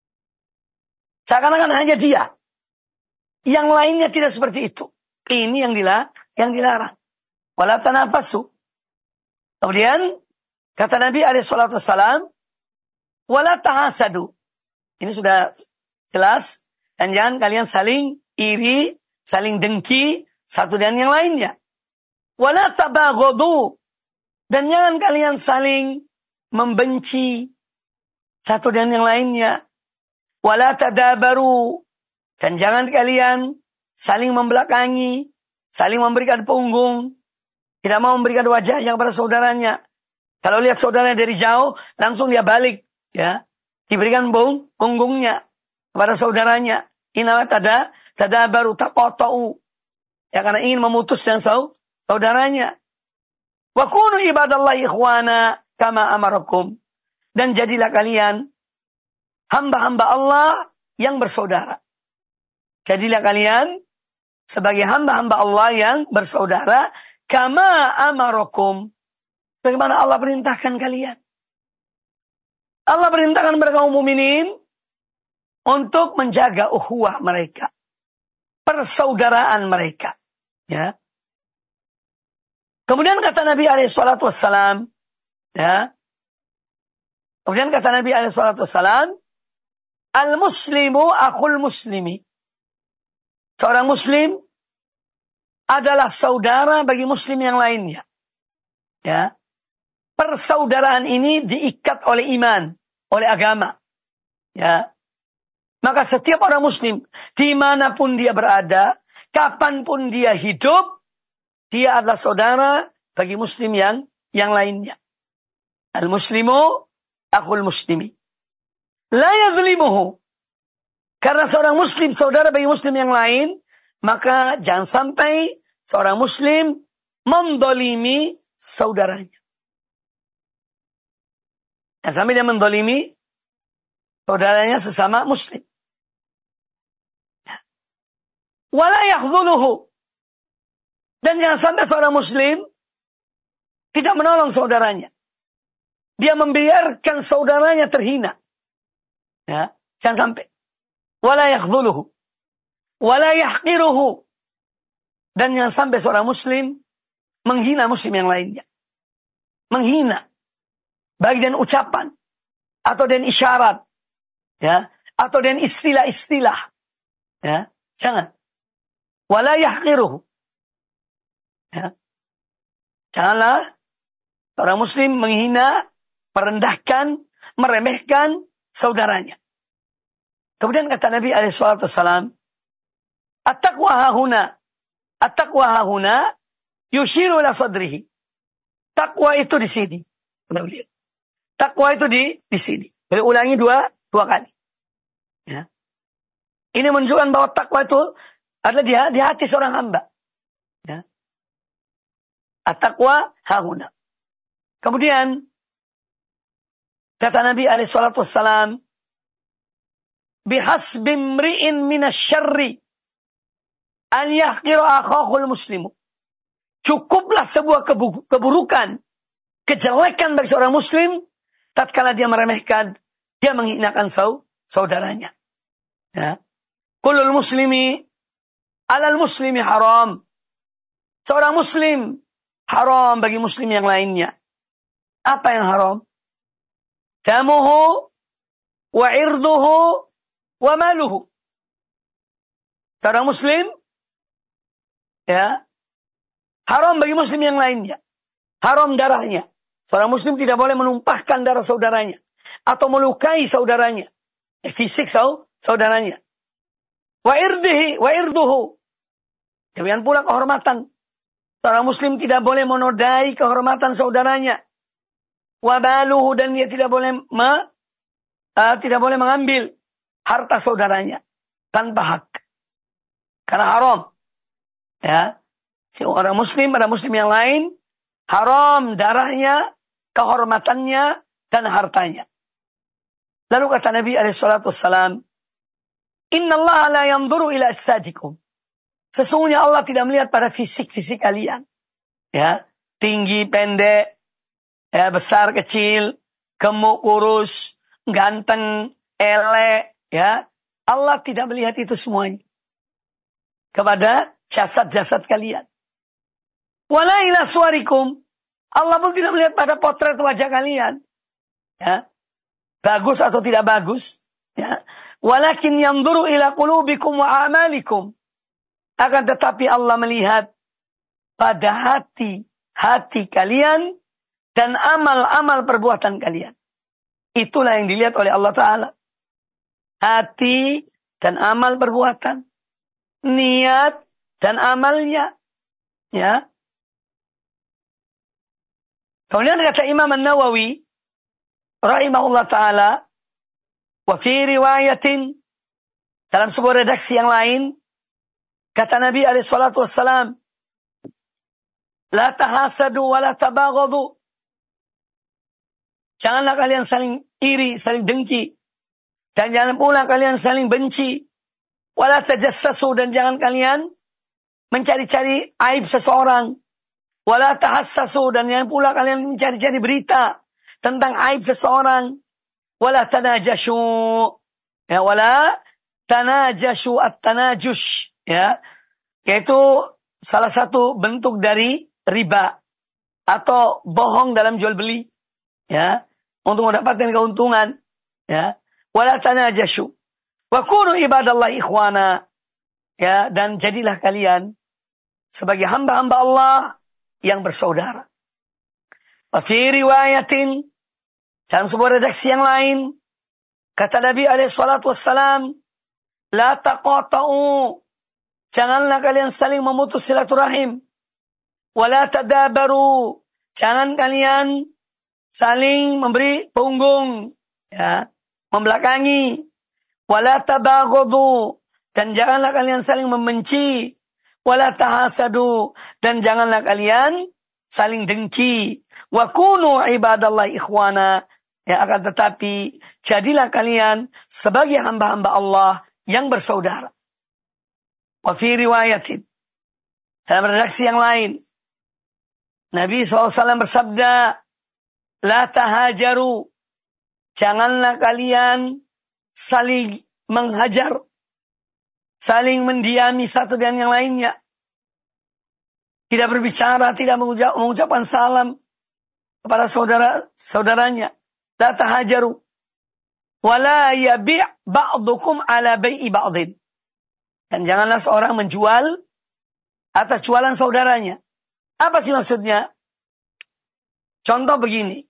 [SPEAKER 1] Seakan-akan hanya dia. Yang lainnya tidak seperti itu. Ini yang dilarang. Wala tanafasu. Kemudian, kata Nabi SAW, wala tahasadu. Ini sudah jelas. Dan jangan kalian saling iri, saling dengki, satu dan yang lainnya. Wala tabaghadu. Dan jangan kalian saling membenci satu dan yang lainnya. Wala tadabaru. Dan jangan kalian saling membelakangi, saling memberikan punggung. Tidak mau memberikan wajahnya kepada saudaranya. Kalau lihat saudaranya dari jauh, langsung dia balik. Ya, diberikan punggungnya kepada saudaranya. Inna tadabaru taqata'u. Ya, karena ingin memutus dan saudaranya. Wa kunu ibadallahi ikhwana kama amarakum. Dan jadilah kalian hamba-hamba Allah yang bersaudara. Jadilah kalian sebagai hamba-hamba Allah yang bersaudara kama amarakum. Bagaimana Allah perintahkan kalian. Allah perintahkan kepada kaum mukminin untuk menjaga ukhuwah mereka. Persaudaraan mereka. Ya. Kemudian kata Nabi SAW, ya. Kemudian kata Nabi SAW, al-muslimu akhul muslimi. Seorang muslim adalah saudara bagi muslim yang lainnya. Ya. Persaudaraan ini diikat oleh iman, oleh agama. Ya. Maka setiap orang muslim, dimanapun dia berada, kapanpun dia hidup, dia adalah saudara bagi muslim yang lainnya. Al-muslimu akhul muslimi. La yadhlimuhu. Karena seorang muslim saudara bagi muslim yang lain, maka jangan sampai seorang muslim mendolimi saudaranya. Jangan sampai dia mendolimi saudaranya sesama muslim. Wala yakhdhuluhu. Dan jangan sampai seorang muslim tidak menolong saudaranya. Dia membiarkan saudaranya terhina. Ya, jangan sampai. Wala yakhdhuluhu. Wala yahqiruhu. Dan jangan sampai seorang muslim menghina muslim yang lainnya. Menghina. Baik dengan ucapan. Atau dengan isyarat. Ya. Atau dengan istilah-istilah. Ya. Jangan. Wala yahqiruhu. Ya. Janganlah orang muslim menghina, merendahkan, meremehkan saudaranya. Kemudian kata Nabi SAW, at-taqwa hahuna. At-taqwa hahuna yushiru ila sadrihi. Takwa itu di sini. Takwa itu di sini. Beliau ulangi dua kali. Ya. Ini menunjukkan bahwa takwa itu adalah di hati seorang hamba. Ya. At-taqwa hahuna. Kemudian kata Nabi SAW, bihasbi mri'in minasyarri an yahqira akhahul muslimu. Cukuplah sebuah keburukan, kejelekan bagi seorang muslim tatkala dia meremehkan, dia menghinakan saudaranya. Ya. Kullul muslimi alal muslimi haram. Seorang muslim haram bagi muslim yang lainnya. Apa yang haram? Damuhu wa irduhu wa maluhu. Seorang muslim ya, haram bagi muslim yang lainnya. Haram darahnya. Seorang muslim tidak boleh menumpahkan darah saudaranya atau melukai saudaranya. Fisik saudaranya. Wa irduhu. Demikian pula kehormatan. Seorang muslim tidak boleh menodai kehormatan saudaranya. wa maluhu, dan dia tidak boleh mengambil harta saudaranya tanpa hak, karena haram. Ya, si orang muslim pada muslim yang lain haram darahnya, kehormatannya, dan hartanya. Lalu kata Nabi SAW, Inna Allah la yanzuru ila ajsadikum. Sesungguhnya Allah tidak melihat pada fisik-fisik kalian. Ya, tinggi, pendek, ya, besar, kecil, gemuk, kurus, ganteng, elek. Ya, Allah tidak melihat itu semuanya kepada jasad-jasad kalian. Wala ila suwarikum. Allah pun tidak melihat pada potret wajah kalian. Ya, bagus atau tidak bagus. Ya, walakin yanzuru ila qulubikum wa amalikum. Akan tetapi Allah melihat pada hati kalian dan amal-amal perbuatan kalian. Itulah yang dilihat oleh Allah Ta'ala. Hati dan amal perbuatan. Niat dan amalnya. Ya. Kemudian kata Imam An-Nawawi rahimahullah ta'ala, wa fi riwayatin, dalam sebuah redaksi yang lain, kata Nabi SAW, la tahasadu wa la tabaghadu. Janganlah kalian saling iri, saling dengki. Dan jangan pula kalian saling benci. Wa la tajassasu, dan jangan kalian mencari-cari aib seseorang. Wa la tahassasu, dan jangan pula kalian mencari-cari berita tentang aib seseorang. Wa la tanajashu. Ya, wa la tanajashu at-tanajush. Ya, yaitu salah satu bentuk dari riba atau bohong dalam jual beli, ya, untuk mendapatkan keuntungan, ya. Wala tanajashu wa kunu ibadallahi ikhwana, ya, dan jadilah kalian sebagai hamba-hamba Allah yang bersaudara. Wa fi riwayatin, dalam sebuah redaksi yang lain, kata Nabi SAW, la taqata'u, janganlah kalian saling memutus silaturahim. Wala tadabaru, jangan kalian saling memberi punggung, ya, membelakangi. Wala tabaghadu, dan janganlah kalian saling membenci. Wala tahasadu, dan janganlah kalian saling dengki. Wa kunu ibadallahi ikhwana, ya, akan tetapi jadilah kalian sebagai hamba-hamba Allah yang bersaudara. Wa fi riwayatin, dalam redaksi yang lain, Nabi SAW bersabda, la tahajaru, janganlah kalian saling menghajar, saling mendiami satu dengan yang lainnya. Tidak berbicara, tidak mengucapkan salam kepada saudaranya. La tahajaru. Wala yabi' ba'dukum ala bai'i ba'din. Dan janganlah seorang menjual atas jualan saudaranya. Apa sih maksudnya? Contoh begini.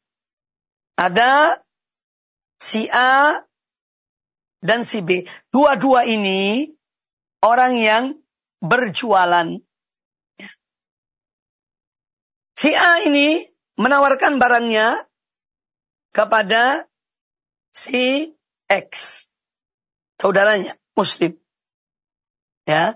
[SPEAKER 1] Ada si A dan si B. Dua-dua ini orang yang berjualan. Si A ini menawarkan barangnya kepada si X, saudaranya, Muslim. Ya.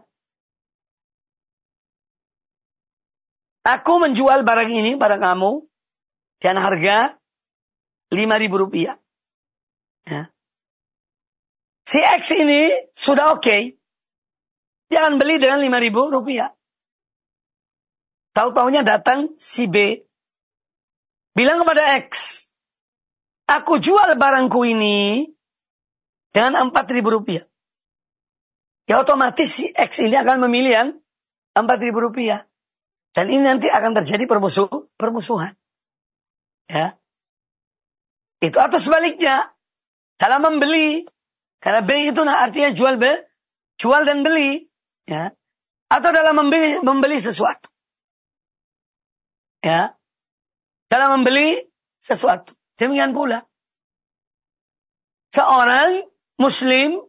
[SPEAKER 1] Aku menjual barang ini, barang kamu, dengan harga Rp5.000. Ya. Si X ini sudah oke. Dia akan beli dengan Rp5.000. Tahu-taunya datang si B. Bilang kepada X, aku jual barangku ini dengan Rp4.000. Ya otomatis si X ini akan memilih yang Rp4.000. Dan ini nanti akan terjadi permusuhan. Ya. Itu atau sebaliknya. Dalam membeli. Karena B itu artinya jual dan beli. Ya. Atau dalam membeli sesuatu. Ya. Dalam membeli sesuatu. Demikian pula. Seorang Muslim,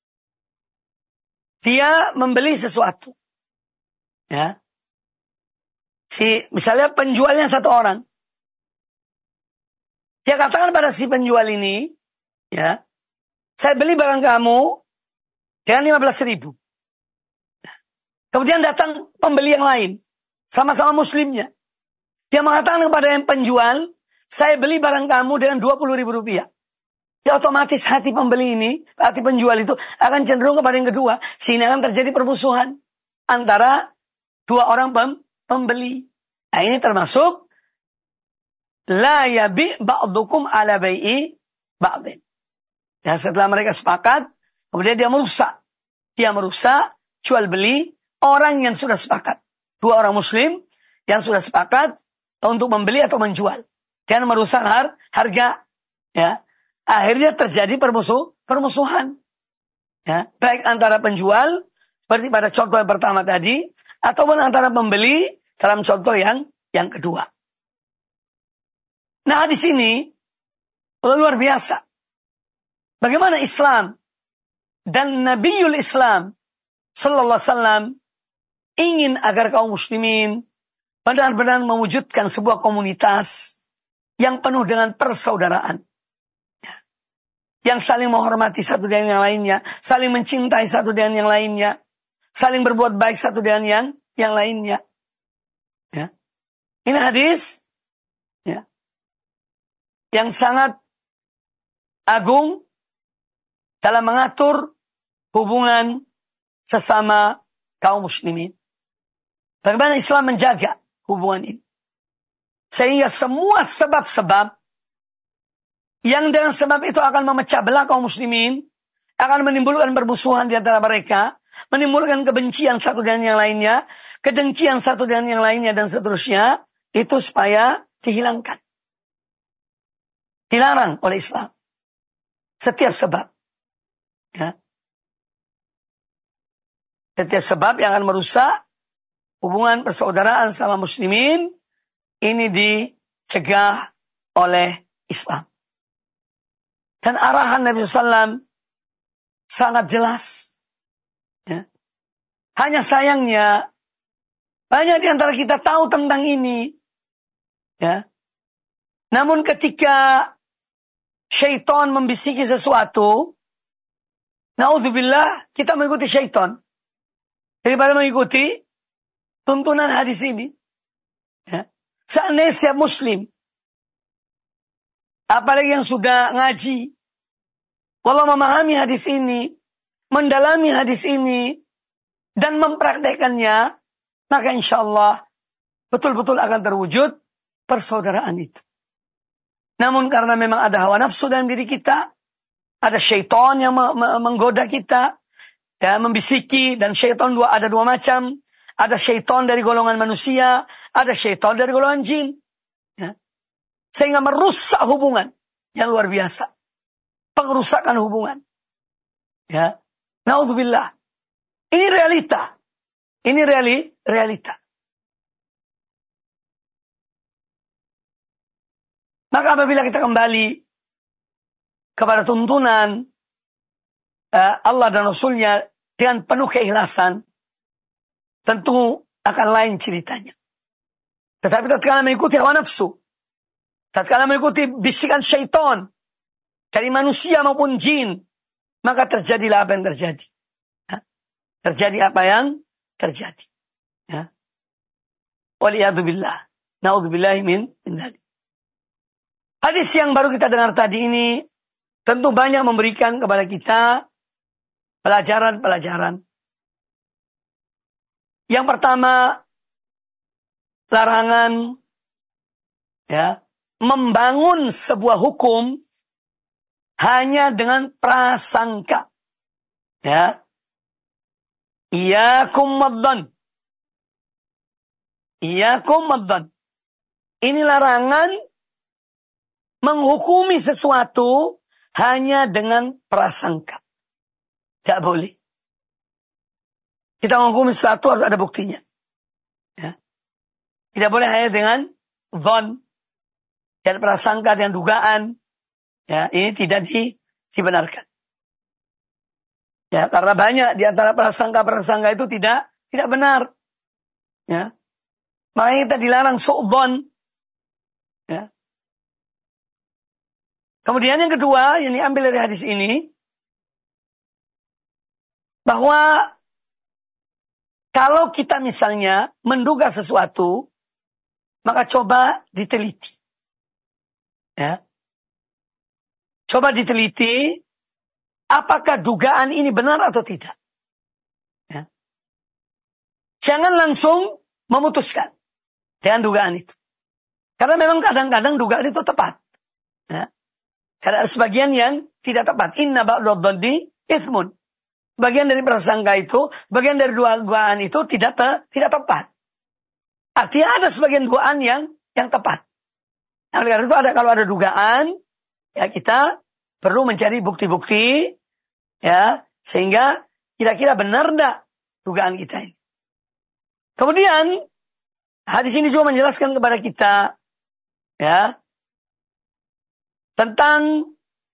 [SPEAKER 1] dia membeli sesuatu. Ya. Misalnya penjualnya satu orang. Dia katakan pada si penjual ini, ya, saya beli barang kamu dengan 15.000. Kemudian datang pembeli yang lain, sama-sama muslimnya. Dia mengatakan kepada yang penjual, saya beli barang kamu dengan 20.000 rupiah. Ya otomatis hati pembeli ini, hati penjual itu akan cenderung kepada yang kedua. Sehingga akan terjadi permusuhan antara dua orang pembeli. Nah ini termasuk la yabi ba'dukum ala bai'i ba'din. Ya setelah mereka sepakat, kemudian dia merusak. Dia merusak jual beli orang yang sudah sepakat. Dua orang muslim yang sudah sepakat untuk membeli atau menjual. Dan merusak harga. Ya. Akhirnya terjadi permusuhan. Ya. Baik antara penjual, seperti pada contoh yang pertama tadi, ataupun antara pembeli dalam contoh yang kedua. Nah di sini luar biasa. Bagaimana Islam dan Nabiul Islam Sallallahu Alaihi Wasallam ingin agar kaum muslimin benar-benar mewujudkan sebuah komunitas yang penuh dengan persaudaraan. Yang saling menghormati satu dengan yang lainnya, saling mencintai satu dengan yang lainnya, saling berbuat baik satu dengan yang lainnya. Ya. Ini hadis ya, yang sangat agung dalam mengatur hubungan sesama kaum muslimin. Bagaimana Islam menjaga hubungan ini. Sehingga semua sebab-sebab yang dengan sebab itu akan memecah belah kaum muslimin, akan menimbulkan permusuhan di antara mereka, menimbulkan kebencian satu dengan yang lainnya, kedengkian satu dengan yang lainnya, dan seterusnya, itu supaya dihilangkan. Dilarang oleh Islam. Setiap sebab. Ya. Setiap sebab yang akan merusak hubungan persaudaraan sama muslimin, ini dicegah oleh Islam. Dan arahan Nabi SAW sangat jelas. Ya. Hanya sayangnya, banyak di antara kita tahu tentang ini. Ya. Namun ketika syaitan membisiki sesuatu, naudzubillah, kita mengikuti syaitan. Daripada mengikuti tuntunan hadis ini. Ya. Seandainya setiap muslim, apalagi yang sudah ngaji, walau memahami hadis ini, mendalami hadis ini, dan mempraktekannya, maka insya Allah betul-betul akan terwujud persaudaraan itu. Namun karena memang ada hawa nafsu dalam diri kita, ada syaitan yang menggoda kita, ya, membisiki, dan syaitan ada dua macam. Ada syaitan dari golongan manusia, ada syaitan dari golongan jin. Ya. Sehingga merusak hubungan yang luar biasa. Pengerusakan hubungan. Ya. Naudzubillah. Ini realita. Ini realita. Maka apabila kita kembali kepada tuntunan Allah dan Rasulnya dengan penuh keikhlasan, tentu akan lain ceritanya. Tetapi tatkala mengikuti hawa nafsu, tatkala mengikuti bisikan syaitan dari manusia maupun jin, maka terjadilah apa yang terjadi. Ya. Terjadi apa yang terjadi. Ya. Waliyadzubillah. Naudzubillahi min dzalik. Hadis yang baru kita dengar tadi ini tentu banyak memberikan kepada kita pelajaran-pelajaran. Yang pertama, larangan ya, membangun sebuah hukum hanya dengan prasangka. Ya. Iyakum madzan. Iyakum madzan. Ini larangan menghukumi sesuatu hanya dengan prasangka. Tidak boleh. Kita menghukumi sesuatu harus ada buktinya. Ya. Tidak boleh hanya dengan dhon dan prasangka dan dugaan. Ya, ini tidak dibenarkan. Ya, karena banyak di antara prasangka itu tidak benar. Ya. Makanya kita dilarang su'dhon. Ya. Kemudian yang kedua yang diambil dari hadis ini, bahwa kalau kita misalnya menduga sesuatu, maka coba diteliti. Ya. Coba diteliti, apakah dugaan ini benar atau tidak. Ya. Jangan langsung memutuskan dengan dugaan itu. Karena memang kadang-kadang dugaan itu tepat. Ya. Karena ada sebagian yang tidak tepat. Inna ba'dadh-dhanni itsmun. Bagian dari prasangka itu, bagian dari dugaan itu tidak tepat. Artinya ada sebagian dugaan yang tepat. Nah, oleh karena itu kalau ada dugaan, ya kita perlu mencari bukti-bukti, ya, sehingga kira-kira benar enggak dugaan kita ini. Kemudian hadis ini juga menjelaskan kepada kita, ya, tentang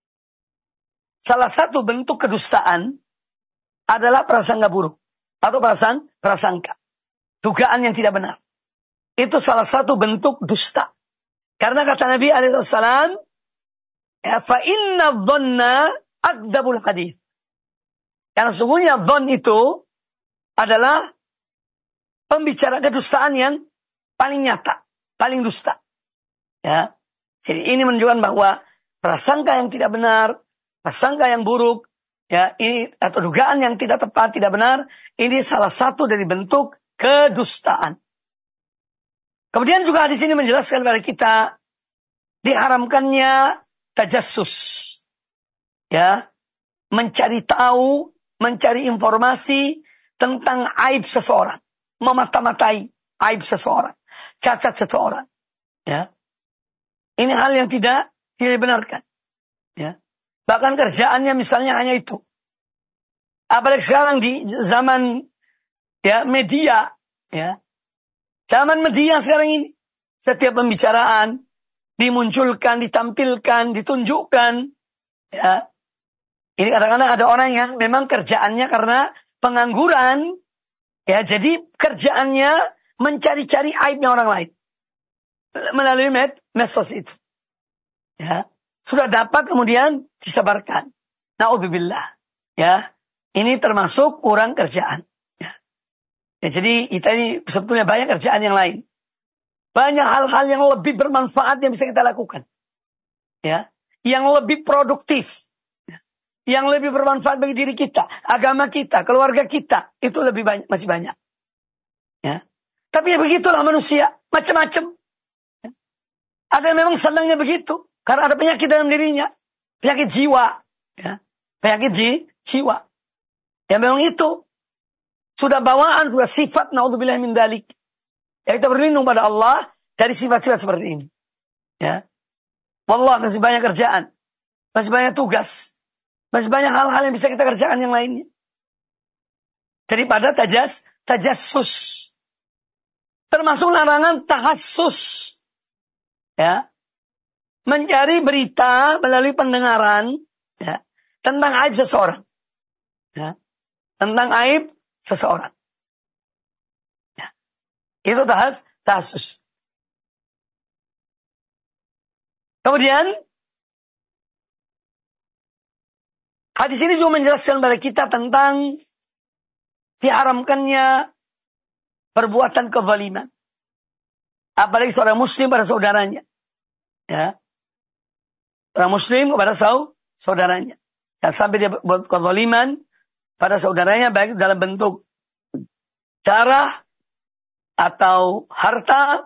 [SPEAKER 1] salah satu bentuk kedustaan adalah prasangka buruk atau prasangka, dugaan yang tidak benar. Itu salah satu bentuk dusta. Karena kata Nabi alaihissalam, ya, fa inna dhanna akdzabul hadits. Karena sungguhnya dhon itu adalah pembicara kedustaan yang paling nyata, paling dusta. Ya. Jadi ini menunjukkan bahwa prasangka yang tidak benar, prasangka yang buruk, ya, ini atau dugaan yang tidak tepat, tidak benar, ini salah satu dari bentuk kedustaan. Kemudian juga hadis ini menjelaskan kepada kita diharamkannya tajassus. Ya, mencari tahu, mencari informasi tentang aib seseorang, memata-matai aib seseorang, cacat seseorang. Ya. Ini hal yang tidak dibenarkan. Ya. Bahkan kerjaannya misalnya hanya itu. Apalagi sekarang di zaman, ya, media, ya. Zaman media sekarang ini, setiap pembicaraan dimunculkan, ditampilkan, ditunjukkan, ya. Ini kadang-kadang ada orang yang memang kerjaannya karena pengangguran, ya, jadi kerjaannya mencari-cari aibnya orang lain melalui medsos itu. Ya. Sudah dapat kemudian disebarkan. Na'udzubillah. Ya. Ini termasuk kurang kerjaan. Ya. Ya, jadi kita ini sebetulnya banyak kerjaan yang lain. Banyak hal-hal yang lebih bermanfaat yang bisa kita lakukan. Ya. Yang lebih produktif. Ya. Yang lebih bermanfaat bagi diri kita, agama kita, keluarga kita. Itu lebih banyak, masih banyak. Ya. Tapi ya begitulah manusia. Macam-macam. Ya. Ada yang memang senangnya begitu. Karena ada penyakit dalam dirinya. Penyakit jiwa. Ya. Penyakit jiwa. Ya memang itu. Sudah bawaan, sudah sifat. Na'udzubillah min dalik. Ya kita berlindung pada Allah dari sifat-sifat seperti ini. Ya. Wallah masih banyak kerjaan. Masih banyak tugas. Masih banyak hal-hal yang bisa kita kerjakan yang lainnya. Daripada tajassus. Termasuk larangan tahassus. Ya. Mencari berita melalui pendengaran, ya, tentang aib seseorang. Ya, tentang aib seseorang. Ya, itu tahassus. Kemudian, hadis ini juga menjelaskan kepada kita tentang diharamkannya perbuatan kezaliman. Apalagi seorang muslim pada saudaranya. Ya. Orang muslim kepada saudaranya. Dan sampai dia buat kezaliman pada saudaranya, baik dalam bentuk darah, atau harta,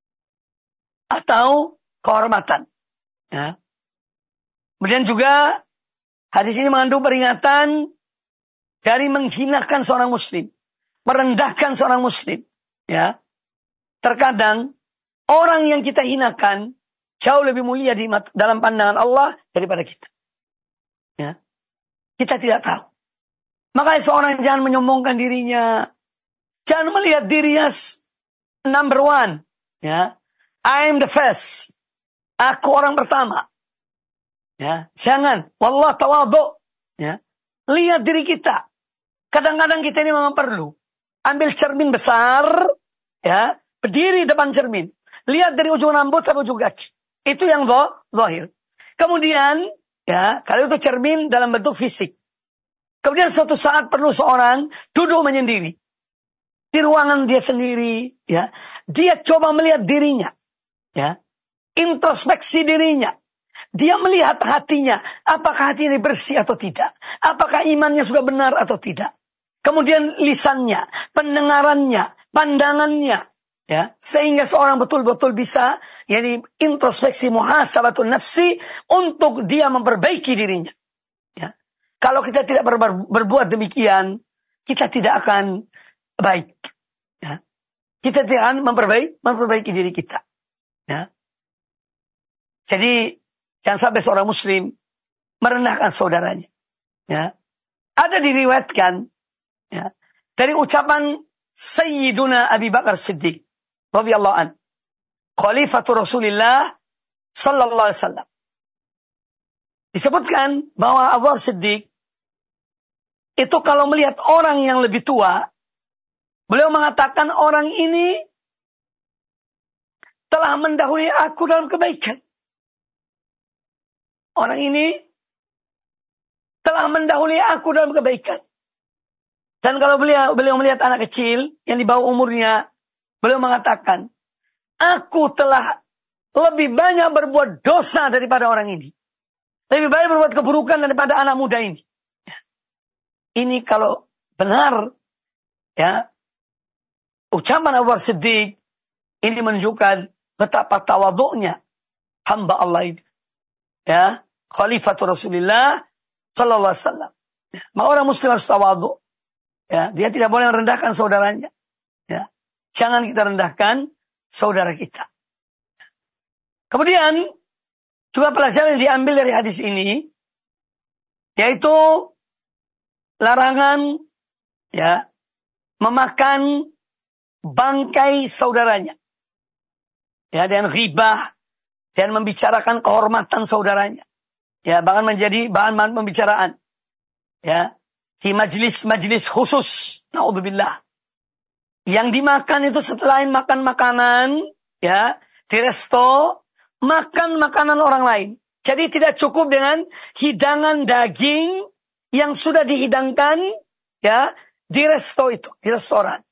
[SPEAKER 1] atau kehormatan. Ya. Kemudian juga hadis ini mengandung peringatan dari menghinakan seorang muslim, merendahkan seorang muslim. Ya. Terkadang orang yang kita hinakan jauh lebih mulia dalam pandangan Allah daripada kita. Ya. Kita tidak tahu. Makanya seorang jangan menyombongkan dirinya. Jangan melihat dirinya number one. Ya. I am the first. Aku orang pertama. Ya. Jangan. Wallah tawadhu. Ya. Lihat diri kita. Kadang-kadang kita ini memang perlu. Ambil cermin besar. Ya. Berdiri depan cermin. Lihat dari ujung rambut sampai ujung kaki. Itu yang zahir. Kemudian, ya, kalau itu cermin dalam bentuk fisik. Kemudian suatu saat perlu seorang duduk menyendiri. Di ruangan dia sendiri, ya. Dia coba melihat dirinya, ya. Introspeksi dirinya. Dia melihat hatinya. Apakah hati ini bersih atau tidak? Apakah imannya sudah benar atau tidak? Kemudian lisannya, pendengarannya, pandangannya. Ya, sehingga seorang betul-betul bisa, yani introspeksi muhasabatun nafsi untuk dia memperbaiki dirinya. Ya. Kalau kita tidak berbuat demikian, kita tidak akan baik. Ya. Kita tidak akan memperbaiki diri kita. Ya. Jadi jangan sampai seorang muslim merendahkan saudaranya. Ya. Ada diriwayatkan, ya, dari ucapan Sayyiduna Abi Bakar Siddiq radhiyallahu an, Khalifatul Rasulillah sallallahu alaihi wasallam. Disebutkan bahwa Abu Bakar Siddiq itu kalau melihat orang yang lebih tua, beliau mengatakan orang ini telah mendahului aku dalam kebaikan. Orang ini telah mendahului aku dalam kebaikan. Dan kalau beliau melihat anak kecil yang di bawah umurnya, beliau mengatakan, aku telah lebih banyak berbuat dosa daripada orang ini. Lebih banyak berbuat keburukan daripada anak muda ini. Ini kalau benar, ya, ucapan Abu Bakar Siddiq ini menunjukkan betapa tawadhu'nya hamba Allah ini. Ya, Khalifatul Rasulullah sallallahu alaihi wasallam. Maka orang muslim harus tawadhu. Ya, dia tidak boleh merendahkan saudaranya. Ya. Jangan kita rendahkan saudara kita. Kemudian juga pelajaran yang diambil dari hadis ini yaitu larangan, ya, memakan bangkai saudaranya. Ya, dan ghibah dan membicarakan kehormatan saudaranya. Ya, bahkan menjadi bahan pembicaraan. Ya, di majelis-majelis khusus. Naudzubillah. Yang dimakan itu setelah makan makanan, ya, di resto, makan makanan orang lain. Jadi tidak cukup dengan hidangan daging yang sudah dihidangkan, ya, di resto itu, di restoran.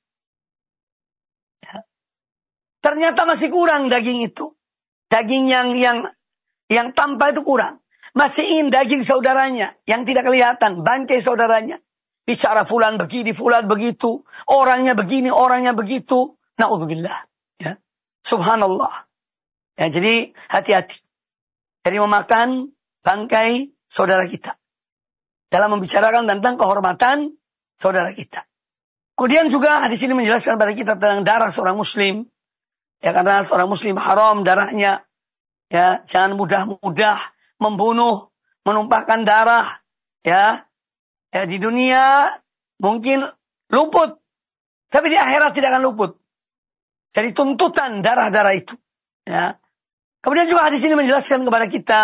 [SPEAKER 1] Ya. Ternyata masih kurang daging itu. Daging yang tanpa itu kurang. Masih ingin daging saudaranya yang tidak kelihatan, bangkai saudaranya. Bicara fulan begini, fulan begitu, orangnya begini, orangnya begitu. Naudzubillah. Ya. Subhanallah. Ya, jadi hati-hati. Jadi memakan bangkai saudara kita. Dalam membicarakan tentang kehormatan saudara kita. Kemudian juga hadis ini menjelaskan kepada kita tentang darah seorang muslim. Ya, karena seorang muslim haram darahnya. Ya, jangan mudah-mudah membunuh, menumpahkan darah. Ya, ya, di dunia mungkin luput. Tapi di akhirat tidak akan luput. Jadi tuntutan darah-darah itu. Ya. Kemudian juga hadis ini menjelaskan kepada kita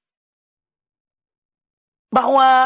[SPEAKER 1] bahwa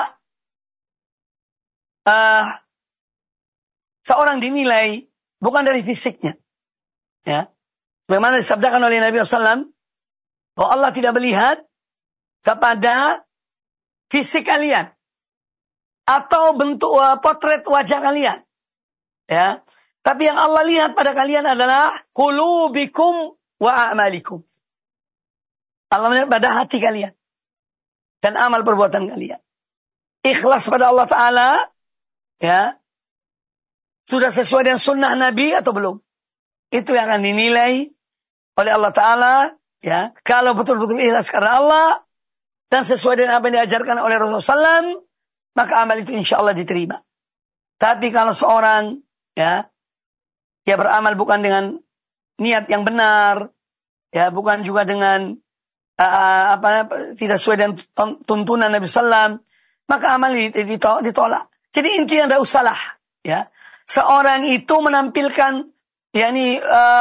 [SPEAKER 1] seorang dinilai bukan dari fisiknya. Ya. Bagaimana disabdakan oleh Nabi SAW, bahwa Allah tidak melihat kepada fisik kalian atau bentuk potret wajah kalian. Ya. Tapi yang Allah lihat pada kalian adalah qulubikum wa a'malikum. Allah melihat pada hati kalian dan amal perbuatan kalian. Ikhlas pada Allah Ta'ala, ya, sudah sesuai dengan sunnah Nabi atau belum? Itu yang akan dinilai oleh Allah Ta'ala. Ya, kalau betul-betul ikhlas karena Allah dan sesuai dengan apa yang diajarkan oleh Rasulullah SAW, maka amal itu insya Allah diterima. Tapi kalau seorang, ya, dia beramal bukan dengan niat yang benar, ya, bukan juga dengan tidak sesuai dengan tuntunan Nabi SAW, maka amal ditolak. Jadi intinya tidak usahlah, ya, seorang itu menampilkan, yakni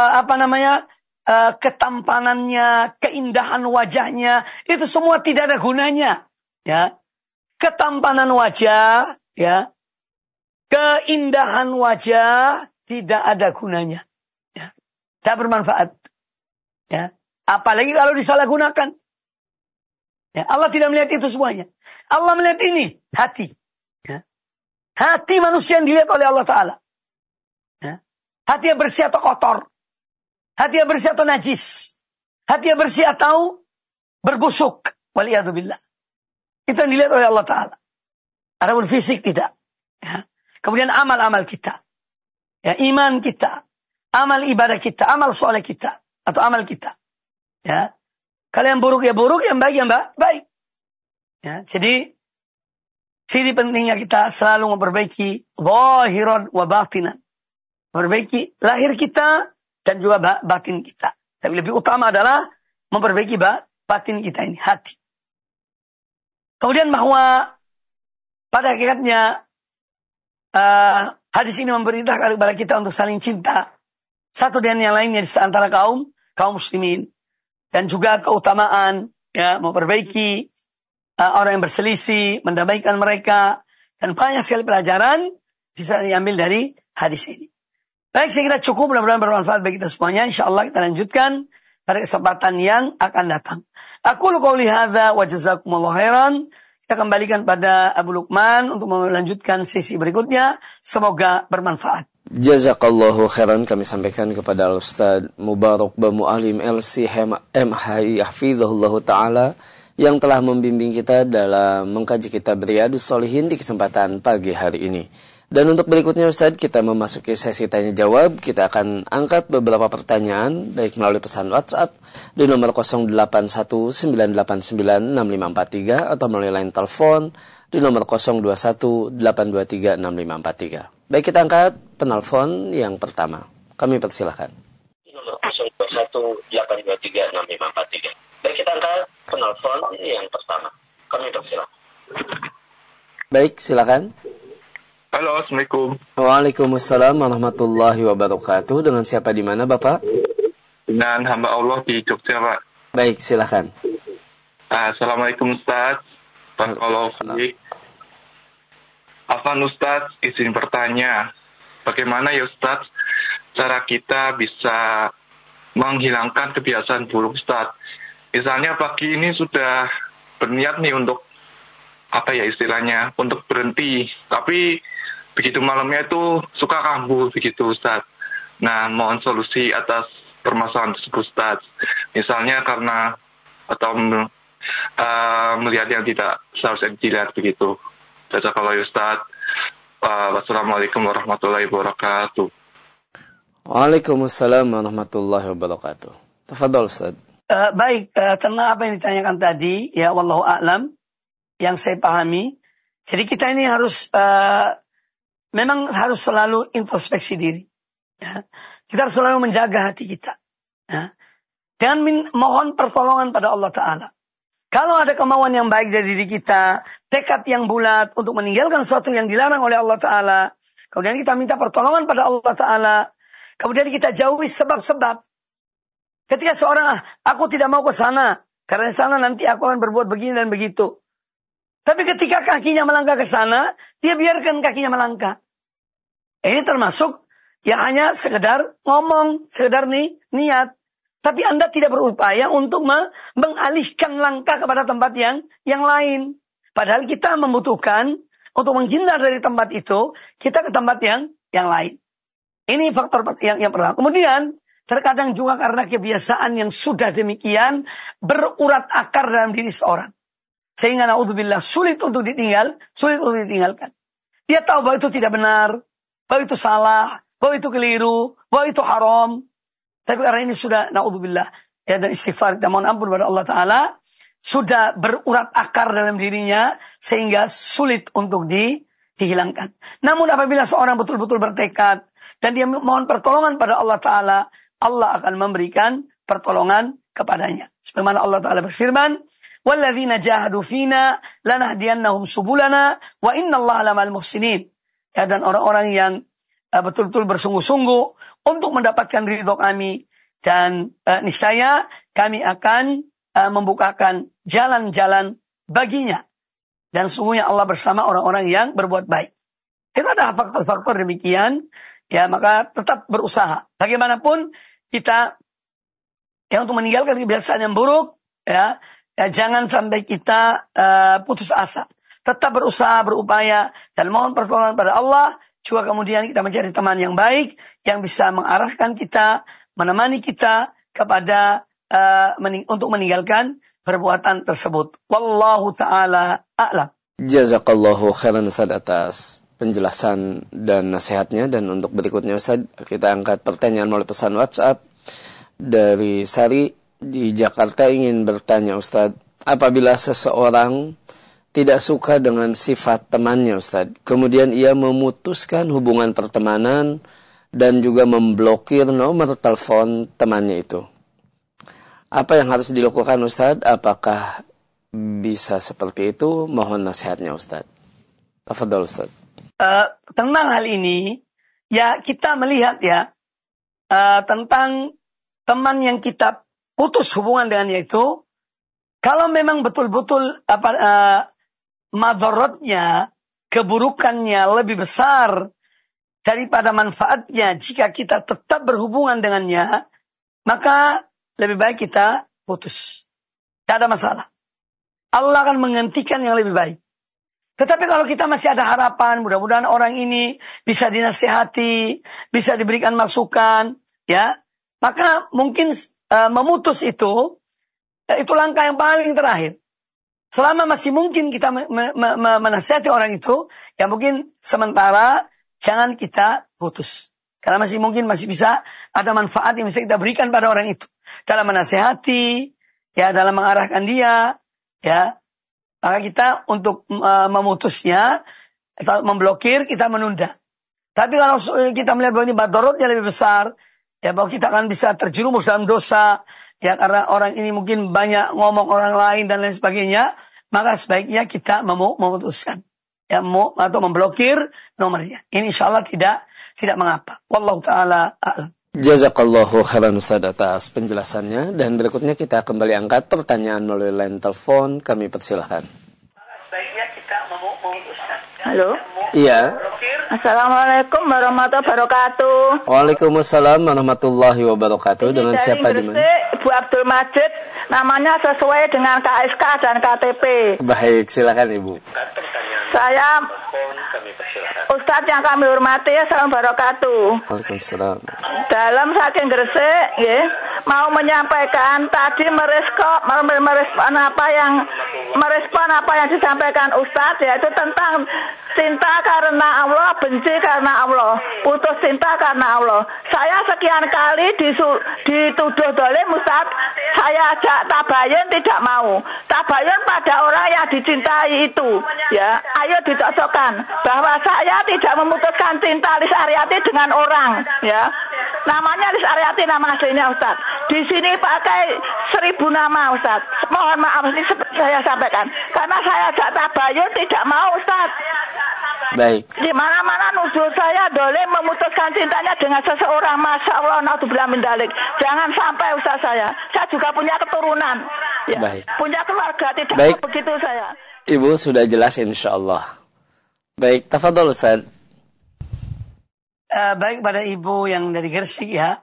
[SPEAKER 1] ketampanannya, keindahan wajahnya, itu semua tidak ada gunanya. Ya, ketampanan wajah, ya, keindahan wajah tidak ada gunanya. Ya, tidak bermanfaat. Ya, apalagi kalau disalahgunakan. Ya, Allah tidak melihat itu semuanya. Allah melihat ini, hati. Ya. Hati manusia yang dilihat oleh Allah Ta'ala. Ya. Hati yang bersih atau kotor. Hati yang bersih atau najis. Hati yang bersih atau berbusuk. Waliyadzubillah. Itu yang dilihat oleh Allah Ta'ala. Adapun fisik tidak. Ya. Kemudian amal-amal kita. Ya, iman kita. Amal ibadah kita. Amal soleh kita. Atau amal kita. Ya. Kalau yang buruk ya buruk, yang baik ya baik. Ya, jadi pentingnya kita selalu memperbaiki zahiran wa batinan. Memperbaiki lahir kita dan juga batin kita. Tapi lebih utama adalah memperbaiki batin kita ini, hati. Kemudian bahwa pada hakikatnya hadis ini memerintahkan kepada kita untuk saling cinta satu dengan yang lainnya di antara kaum muslimin. Dan juga keutamaan ya memperbaiki orang yang berselisih, mendamaikan mereka, dan banyak sekali pelajaran bisa diambil dari hadis ini. Baik, saya kira cukup, mudah-mudahan bermanfaat bagi kita semuanya. InsyaAllah kita lanjutkan pada kesempatan yang akan datang. Aqulu qouli hadza wa jazakumullahu khairan. Kita kembalikan pada Abu Lukman untuk melanjutkan sesi berikutnya. Semoga bermanfaat.
[SPEAKER 2] Jazakallahu khairan, kami sampaikan kepada Al-Ustaz Mubarak Bamu Alim LC MHI Hafizahullah Ta'ala yang telah membimbing kita dalam mengkaji kitab Riyadhus Shalihin di kesempatan pagi hari ini. Dan untuk berikutnya Ustaz, kita memasuki sesi tanya jawab. Kita akan angkat beberapa pertanyaan baik melalui pesan WhatsApp di nomor 0819896543 atau melalui line telepon di nomor 0218236543. Baik, kita angkat penelpon yang pertama. Kami persilahkan.
[SPEAKER 3] Nomor 0218236543. Baik, kita angkat penelpon yang pertama. Kami persilahkan.
[SPEAKER 2] Baik, silakan.
[SPEAKER 4] Halo, Assalamualaikum.
[SPEAKER 2] Waalaikumsalam warahmatullahi wabarakatuh. Dengan siapa di mana, Bapak?
[SPEAKER 4] Dengan hamba Allah di Jogja, Pak.
[SPEAKER 2] Baik, silakan.
[SPEAKER 4] Assalamualaikum, Ustaz. Barakallahu. Afwan Ustaz, izin bertanya. Bagaimana ya Ustaz cara kita bisa menghilangkan kebiasaan buruk Ustaz? Misalnya pagi ini sudah berniat nih untuk istilahnya untuk berhenti, tapi begitu malamnya itu suka kambuh begitu Ustaz. Nah, mohon solusi atas permasalahan tersebut Ustaz. Misalnya karena atau melihat yang tidak seharusnya dilihat begitu. Jazakallahu Ustaz. Wassalamualaikum warahmatullahi wabarakatuh.
[SPEAKER 2] Waalaikumsalam warahmatullahi wabarakatuh. Tafadhol Ustaz.
[SPEAKER 1] Baik, tentang apa yang ditanyakan tadi, ya wallahu a'lam, yang saya pahami. Jadi kita ini memang harus selalu introspeksi diri. Ya. Kita harus selalu menjaga hati kita. Ya. Dengan mohon pertolongan pada Allah Ta'ala. Kalau ada kemauan yang baik dari diri kita, tekad yang bulat untuk meninggalkan sesuatu yang dilarang oleh Allah Ta'ala, kemudian kita minta pertolongan pada Allah Ta'ala, kemudian kita jauhi sebab-sebab. Ketika seorang, aku tidak mau ke sana, karena di sana nanti aku akan berbuat begini dan begitu. Tapi ketika kakinya melangkah ke sana, dia biarkan kakinya melangkah. Ini termasuk ya hanya sekedar ngomong, sekedar niat. Tapi Anda tidak berupaya untuk mengalihkan langkah kepada tempat yang lain. Padahal kita membutuhkan untuk menghindar dari tempat itu, kita ke tempat yang lain. Ini faktor yang pertama. Kemudian, terkadang juga karena kebiasaan yang sudah demikian berurat akar dalam diri seorang. Sehingga na'udzubillah sulit untuk ditinggalkan. Dia tahu bahwa itu tidak benar, bahwa itu salah, bahwa itu keliru, bahwa itu haram. Tapi karena ini sudah na'udzubillah ya, dan istighfar kita mohon ampun kepada Allah Ta'ala, sudah berurat akar dalam dirinya sehingga sulit untuk dihilangkan. Namun apabila seorang betul-betul bertekad dan dia mohon pertolongan pada Allah Ta'ala, Allah akan memberikan pertolongan kepadanya. Sebagaimana Allah Ta'ala berfirman, وَالَّذِينَ جَاهَدُوا فِينَا لَنَهْدِيَنَّهُمْ سُبُلَنَا وَإِنَّ اللَّهَ لَمَعَ الْمُحْسِنِينَ. Ya, dan orang-orang yang betul-betul bersungguh-sungguh untuk mendapatkan ridho kami, dan niscaya kami akan membukakan jalan-jalan baginya, dan sungguhnya Allah bersama orang-orang yang berbuat baik. Itu ada faktor-faktor demikian, ya, maka tetap berusaha. Bagaimanapun kita untuk meninggalkan kebiasaan yang buruk, ya, Ya, jangan sampai kita putus asa. Tetap berusaha, berupaya, dan mohon pertolongan pada Allah. Juga kemudian kita mencari teman yang baik, yang bisa mengarahkan kita, menemani kita kepada untuk meninggalkan perbuatan tersebut. Wallahu ta'ala a'lam.
[SPEAKER 2] Jazakallahu khairan Ustaz atas penjelasan dan nasihatnya. Dan untuk berikutnya Ustaz, kita angkat pertanyaan melalui pesan WhatsApp dari Sari di Jakarta. Ingin bertanya Ustaz, apabila seseorang tidak suka dengan sifat temannya Ustaz, kemudian ia memutuskan hubungan pertemanan dan juga memblokir nomor telepon temannya itu, apa yang harus dilakukan Ustaz? Apakah bisa seperti itu? Mohon nasihatnya Ustaz. Tafadhol Ustaz.
[SPEAKER 1] Tentang hal ini, ya kita melihat ya tentang teman yang kita putus hubungan dengannya itu, kalau memang betul-betul madharatnya, keburukannya lebih besar daripada manfaatnya jika kita tetap berhubungan dengannya, maka lebih baik kita putus. Tidak ada masalah. Allah akan menghentikan yang lebih baik. Tetapi kalau kita masih ada harapan, mudah-mudahan orang ini bisa dinasihati, bisa diberikan masukan, ya, maka mungkin memutus itu langkah yang paling terakhir. Selama masih mungkin kita menasihati orang itu, ya mungkin sementara jangan kita putus. Karena masih mungkin masih bisa ada manfaat yang bisa kita berikan pada orang itu. Dalam menasihati, ya dalam mengarahkan dia, ya. Maka kita untuk memutusnya, kita memblokir, kita menunda. Tapi kalau kita melihat bahwa ini madharatnya lebih besar, ya bahwa kita akan bisa terjerumus dalam dosa, ya karena orang ini mungkin banyak ngomong orang lain dan lain sebagainya, maka sebaiknya kita memutuskan, ya atau memblokir nomornya. Ini insyaallah tidak mengapa. Wallahu taala a'lam.
[SPEAKER 2] Jazakallahu khairan Ustaz atas penjelasannya. Dan berikutnya kita kembali angkat pertanyaan melalui line telepon. Kami persilahkan.
[SPEAKER 5] Halo.
[SPEAKER 2] Iya.
[SPEAKER 5] Assalamualaikum warahmatullahi wabarakatuh.
[SPEAKER 2] Waalaikumsalam warahmatullahi wabarakatuh. Dengan siapa di mana?
[SPEAKER 5] Ibu Abdul Majid, namanya sesuai dengan KSK dan KTP.
[SPEAKER 2] Baik, silakan Ibu.
[SPEAKER 5] Saya Ustadz yang kami hormati, assalamualaikum wabarakatuh.
[SPEAKER 2] Waalaikumsalam.
[SPEAKER 5] Dalam saking Gresik, ya, mau menyampaikan tadi merespon apa yang disampaikan Ustadz, yaitu tentang cinta karena Allah, benci karena Allah, putus cinta karena Allah. Saya sekian kali dituduh dolim Ustadz, saya ajak tabayun tidak mau. Tabayun pada orang yang dicintai itu, ya, ayo dicocokkan bahwa saya tidak memutuskan cinta Lis Aryati dengan orang, ya. Namanya Lis Aryati nama aslinya Ustadz. Di sini pakai 1000 nama Ustadz. Mohon maaf ini saya sampaikan karena saya ajak tabayun tidak mau Ustadz.
[SPEAKER 2] Baik.
[SPEAKER 5] Di mana-mana nuduh saya dolim memutuskan cintanya dengan seseorang. Masya Allah, naudzubillah min dzalik. Jangan sampai Ustadz saya. Saya juga punya keturunan. Ya.
[SPEAKER 2] Baik.
[SPEAKER 5] Punya keluarga, tidak
[SPEAKER 2] Baik.
[SPEAKER 5] begitu saya.
[SPEAKER 2] Ibu sudah jelas insyaallah. Baik, tafadhol Ustaz.
[SPEAKER 1] Baik pada ibu yang dari Gresik ya.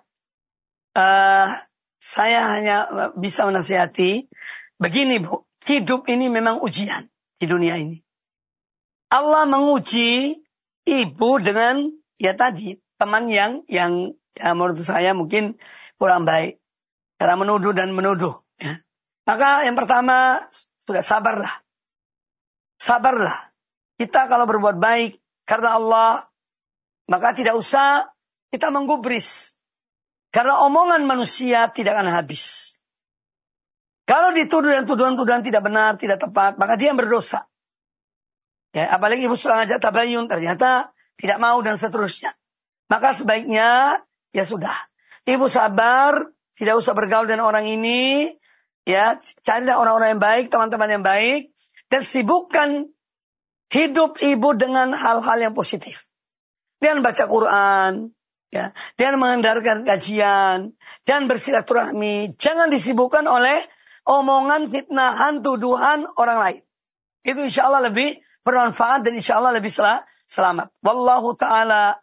[SPEAKER 1] Saya hanya bisa menasihati begini Bu, hidup ini memang ujian di dunia ini. Allah menguji ibu dengan ya tadi teman yang ya menurut saya mungkin kurang baik karena menuduh dan menuduh. Ya. Maka yang pertama sudah sabarlah. Sabarlah. Kita kalau berbuat baik karena Allah, maka tidak usah kita menggubris. Karena omongan manusia tidak akan habis. Kalau dituduh dan tuduhan-tuduhan tidak benar, tidak tepat, maka dia yang berdosa. Ya, apalagi ibu sudah ngajak tabayun, ternyata tidak mau dan seterusnya. Maka sebaiknya, ya sudah. Ibu sabar, tidak usah bergaul dengan orang ini. Ya, carilah orang-orang yang baik, teman-teman yang baik. Dan sibukkan hidup ibu dengan hal-hal yang positif. Dengan baca Quran, ya, dengan menghendarkan kajian, dan bersilaturahmi. Jangan disibukkan oleh omongan, fitnahan, tuduhan orang lain. Itu insya Allah lebih bermanfaat dan insya Allah lebih selamat. Wallahu ta'ala a'lam.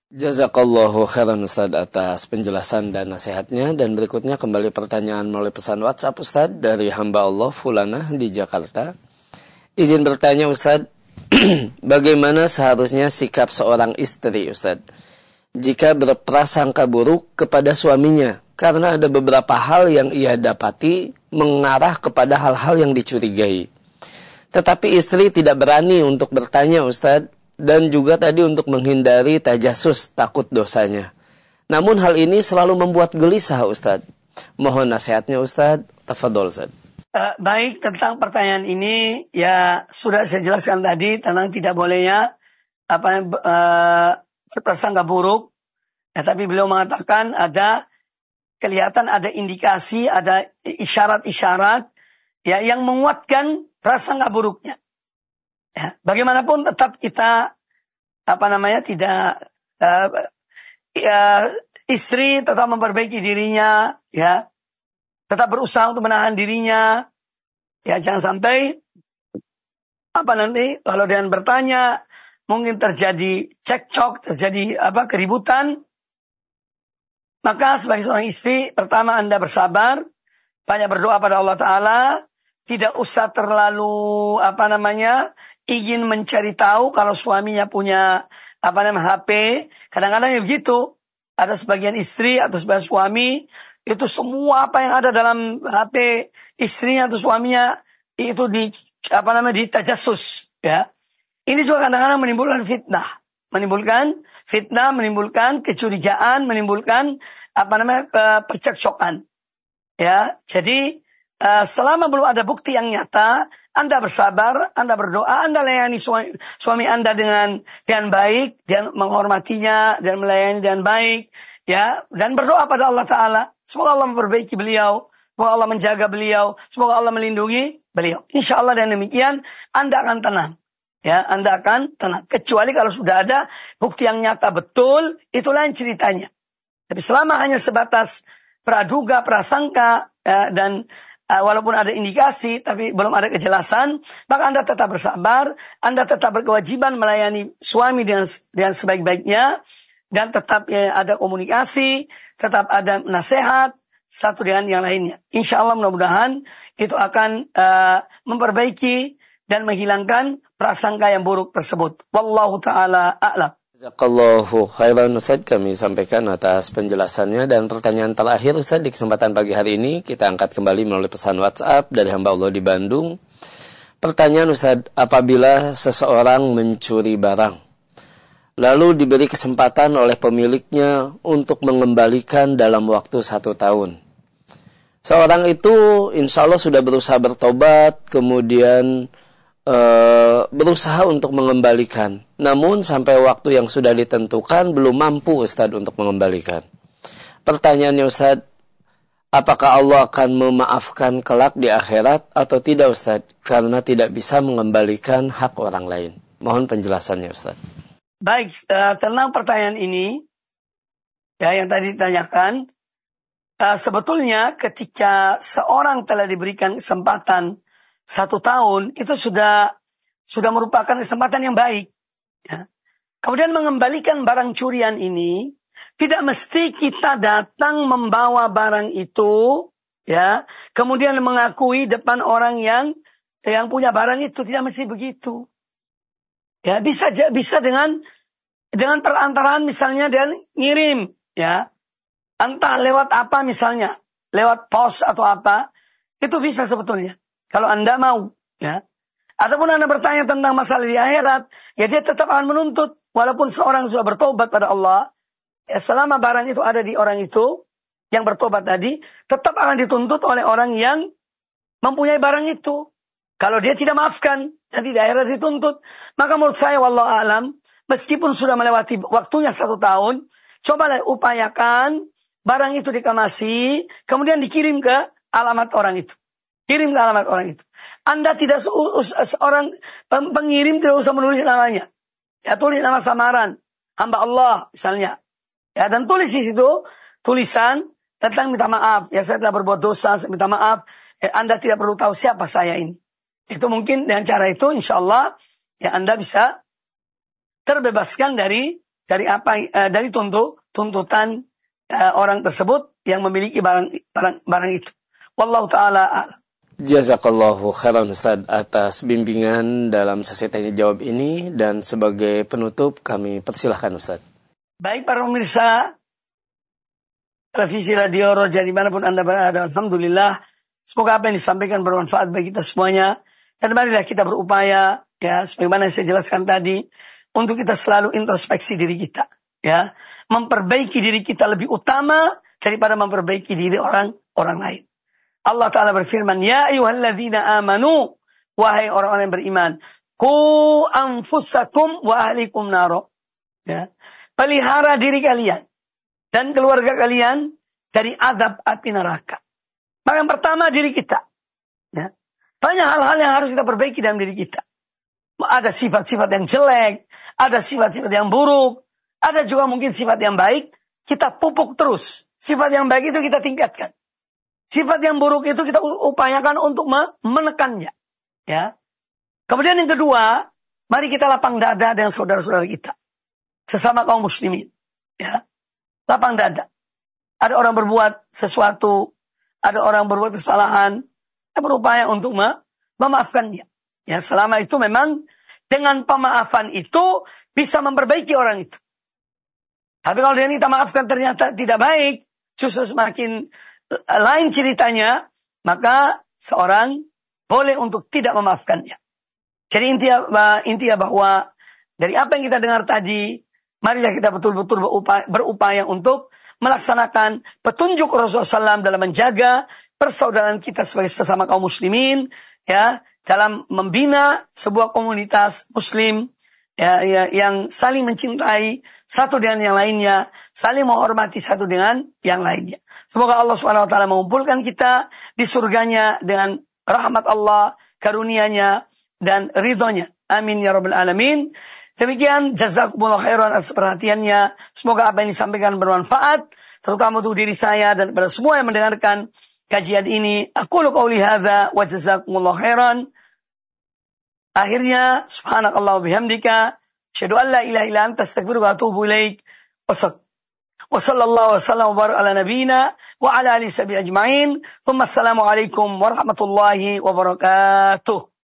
[SPEAKER 2] Jazakallahu khairan Ustaz atas penjelasan dan nasihatnya. Dan berikutnya kembali pertanyaan melalui pesan WhatsApp Ustaz dari hamba Allah Fulana di Jakarta. Izin bertanya Ustaz, bagaimana seharusnya sikap seorang istri Ustaz jika berprasangka buruk kepada suaminya karena ada beberapa hal yang ia dapati mengarah kepada hal-hal yang dicurigai. Tetapi istri tidak berani untuk bertanya Ustaz, dan juga tadi untuk menghindari tajasus, takut dosanya. Namun hal ini selalu membuat gelisah Ustaz. Mohon nasihatnya Ustaz. Tafadhol Ustaz.
[SPEAKER 1] Baik, tentang pertanyaan ini ya sudah saya jelaskan tadi tentang tidak bolehnya berprasangka buruk. Ya, tapi beliau mengatakan ada kelihatan, ada indikasi, ada isyarat-isyarat ya yang menguatkan prasangka buruknya. Ya, bagaimanapun tetap kita tidak istri tetap memperbaiki dirinya, ya, tetap berusaha untuk menahan dirinya, ya, jangan sampai nanti kalau dengan bertanya mungkin terjadi cekcok, terjadi keributan. Maka sebagai seorang istri, pertama Anda bersabar, banyak berdoa pada Allah Ta'ala. Tidak usah terlalu ingin mencari tahu kalau suaminya punya HP. Kadang-kadang ya begitu. Ada sebagian istri atau sebagian suami itu semua apa yang ada dalam HP istrinya atau suaminya itu ditajasus, ya. Ini juga kadang-kadang menimbulkan fitnah, menimbulkan kecurigaan, menimbulkan percekcokan. Ya, jadi selama belum ada bukti yang nyata, Anda bersabar, Anda berdoa, Anda layani suami Anda dengan baik, dan menghormatinya dan melayani dengan baik, ya, dan berdoa pada Allah Ta'ala. Semoga Allah memperbaiki beliau, semoga Allah menjaga beliau, semoga Allah melindungi beliau. Insya Allah dengan demikian Anda akan tenang. Ya, Anda akan tenang. Kecuali kalau sudah ada bukti yang nyata betul, itu lain ceritanya. Tapi selama hanya sebatas praduga, prasangka, dan walaupun ada indikasi, tapi belum ada kejelasan, maka Anda tetap bersabar, Anda tetap berkewajiban melayani suami dengan sebaik-baiknya, dan tetap ada komunikasi, tetap ada nasihat, satu dengan yang lainnya. Insya Allah mudah-mudahan itu akan memperbaiki dan menghilangkan prasangka yang buruk tersebut. Wallahu ta'ala a'lam.
[SPEAKER 2] Jazakallahu khairan Ustaz, kami sampaikan atas penjelasannya. Dan pertanyaan terakhir Ustaz di kesempatan pagi hari ini kita angkat kembali melalui pesan WhatsApp dari hamba Allah di Bandung. Pertanyaan Ustaz, apabila seseorang mencuri barang lalu diberi kesempatan oleh pemiliknya untuk mengembalikan dalam waktu 1 tahun, seorang itu insya Allah sudah berusaha bertobat, kemudian berusaha untuk mengembalikan, namun sampai waktu yang sudah ditentukan belum mampu Ustaz untuk mengembalikan. Pertanyaannya Ustaz, apakah Allah akan memaafkan kelak di akhirat atau tidak Ustaz, karena tidak bisa mengembalikan hak orang lain? Mohon penjelasannya Ustaz.
[SPEAKER 1] Baik, tentang pertanyaan ini ya yang tadi ditanyakan, sebetulnya ketika seorang telah diberikan kesempatan 1 tahun, itu sudah merupakan kesempatan yang baik. Ya. Kemudian mengembalikan barang curian ini, tidak mesti kita datang membawa barang itu, ya, kemudian mengakui depan orang yang punya barang itu, tidak mesti begitu. Ya, bisa dengan perantaraan misalnya dia ngirim, ya, entah lewat apa misalnya, lewat pos atau apa, itu bisa sebetulnya. Kalau Anda mau, ya. Ataupun Anda bertanya tentang masalah di akhirat, ya dia tetap akan menuntut. Walaupun seorang sudah bertobat pada Allah, ya selama barang itu ada di orang itu, yang bertobat tadi, tetap akan dituntut oleh orang yang mempunyai barang itu. Kalau dia tidak maafkan, nanti di akhirat dituntut. Maka menurut saya, wallahu a'lam, meskipun sudah melewati waktunya 1 tahun, cobalah upayakan barang itu dikamasi, kemudian dikirim ke alamat orang itu. Kirim ke alamat orang itu. Anda tidak seorang pengirim tidak usah menulis namanya. Ya, tulis nama samaran, hamba Allah misalnya. Ya, dan tulis di situ tulisan tentang minta maaf. Ya, saya telah berbuat dosa, saya minta maaf. Anda tidak perlu tahu siapa saya ini. Itu mungkin dengan cara itu insya Allah ya Anda bisa terbebaskan dari dari dari tuntutan orang tersebut yang memiliki barang itu. Wallahu taala a'lam.
[SPEAKER 2] Jazakallahu khairan Ustaz atas bimbingan dalam sesi tanya jawab ini, dan sebagai penutup kami persilahkan Ustaz.
[SPEAKER 1] Baik para pemirsa televisi, radio, roja dimanapun Anda berada, alhamdulillah semoga apa yang disampaikan bermanfaat bagi kita semuanya, dan marilah kita berupaya ya sebagaimana saya jelaskan tadi untuk kita selalu introspeksi diri kita ya, memperbaiki diri kita lebih utama daripada memperbaiki diri orang lain. Allah Ta'ala berfirman, ya ayyuhalladzina amanu, wahai orang-orang yang beriman, qu anfusakum wa ahlikum naro. Ya. Pelihara diri kalian dan keluarga kalian dari azab api neraka. Maka yang pertama diri kita. Ya. Banyak hal-hal yang harus kita perbaiki dalam diri kita. Ada sifat-sifat yang jelek, ada sifat-sifat yang buruk, ada juga mungkin sifat yang baik, kita pupuk terus. Sifat yang baik itu kita tingkatkan. Sifat yang buruk itu kita upayakan untuk menekannya. Ya. Kemudian yang kedua, mari kita lapang dada dengan saudara-saudara kita. Sesama kaum muslimin. Ya. Lapang dada. Ada orang berbuat sesuatu, ada orang berbuat kesalahan, kita berupaya untuk memaafkannya. Ya, selama itu memang dengan pemaafan itu bisa memperbaiki orang itu. Tapi kalau dia kita maafkan ternyata tidak baik, justru semakin lain ceritanya, maka seorang boleh untuk tidak memaafkannya. Jadi intinya bahwa dari apa yang kita dengar tadi, marilah kita betul-betul berupaya untuk melaksanakan petunjuk Rasulullah SAW dalam menjaga persaudaraan kita sebagai sesama kaum muslimin, ya, dalam membina sebuah komunitas muslim ya, yang saling mencintai satu dengan yang lainnya, saling menghormati satu dengan yang lainnya. Semoga Allah SWT mengumpulkan kita di surganya dengan rahmat Allah, karunia-Nya, dan ridhonya. Amin ya rabbal alamin. Demikian, jazakumullah khairan atas perhatiannya. Semoga apa yang disampaikan bermanfaat, terutama untuk diri saya dan kepada semua yang mendengarkan kajian ini. Aqulu qauli hadza wa jazakumullah khairan. Akhirnya, subhanakallah wa bihamdika, asyhadu an la ilaha illa anta, astaghfiruka wa atubu ilaik. Wa sallallahu wa sallam wa baraka ala nabiyyina wa ala alihi wa sahbihi ajma'in. Assalamu alaikum warahmatullahi wabarakatuh.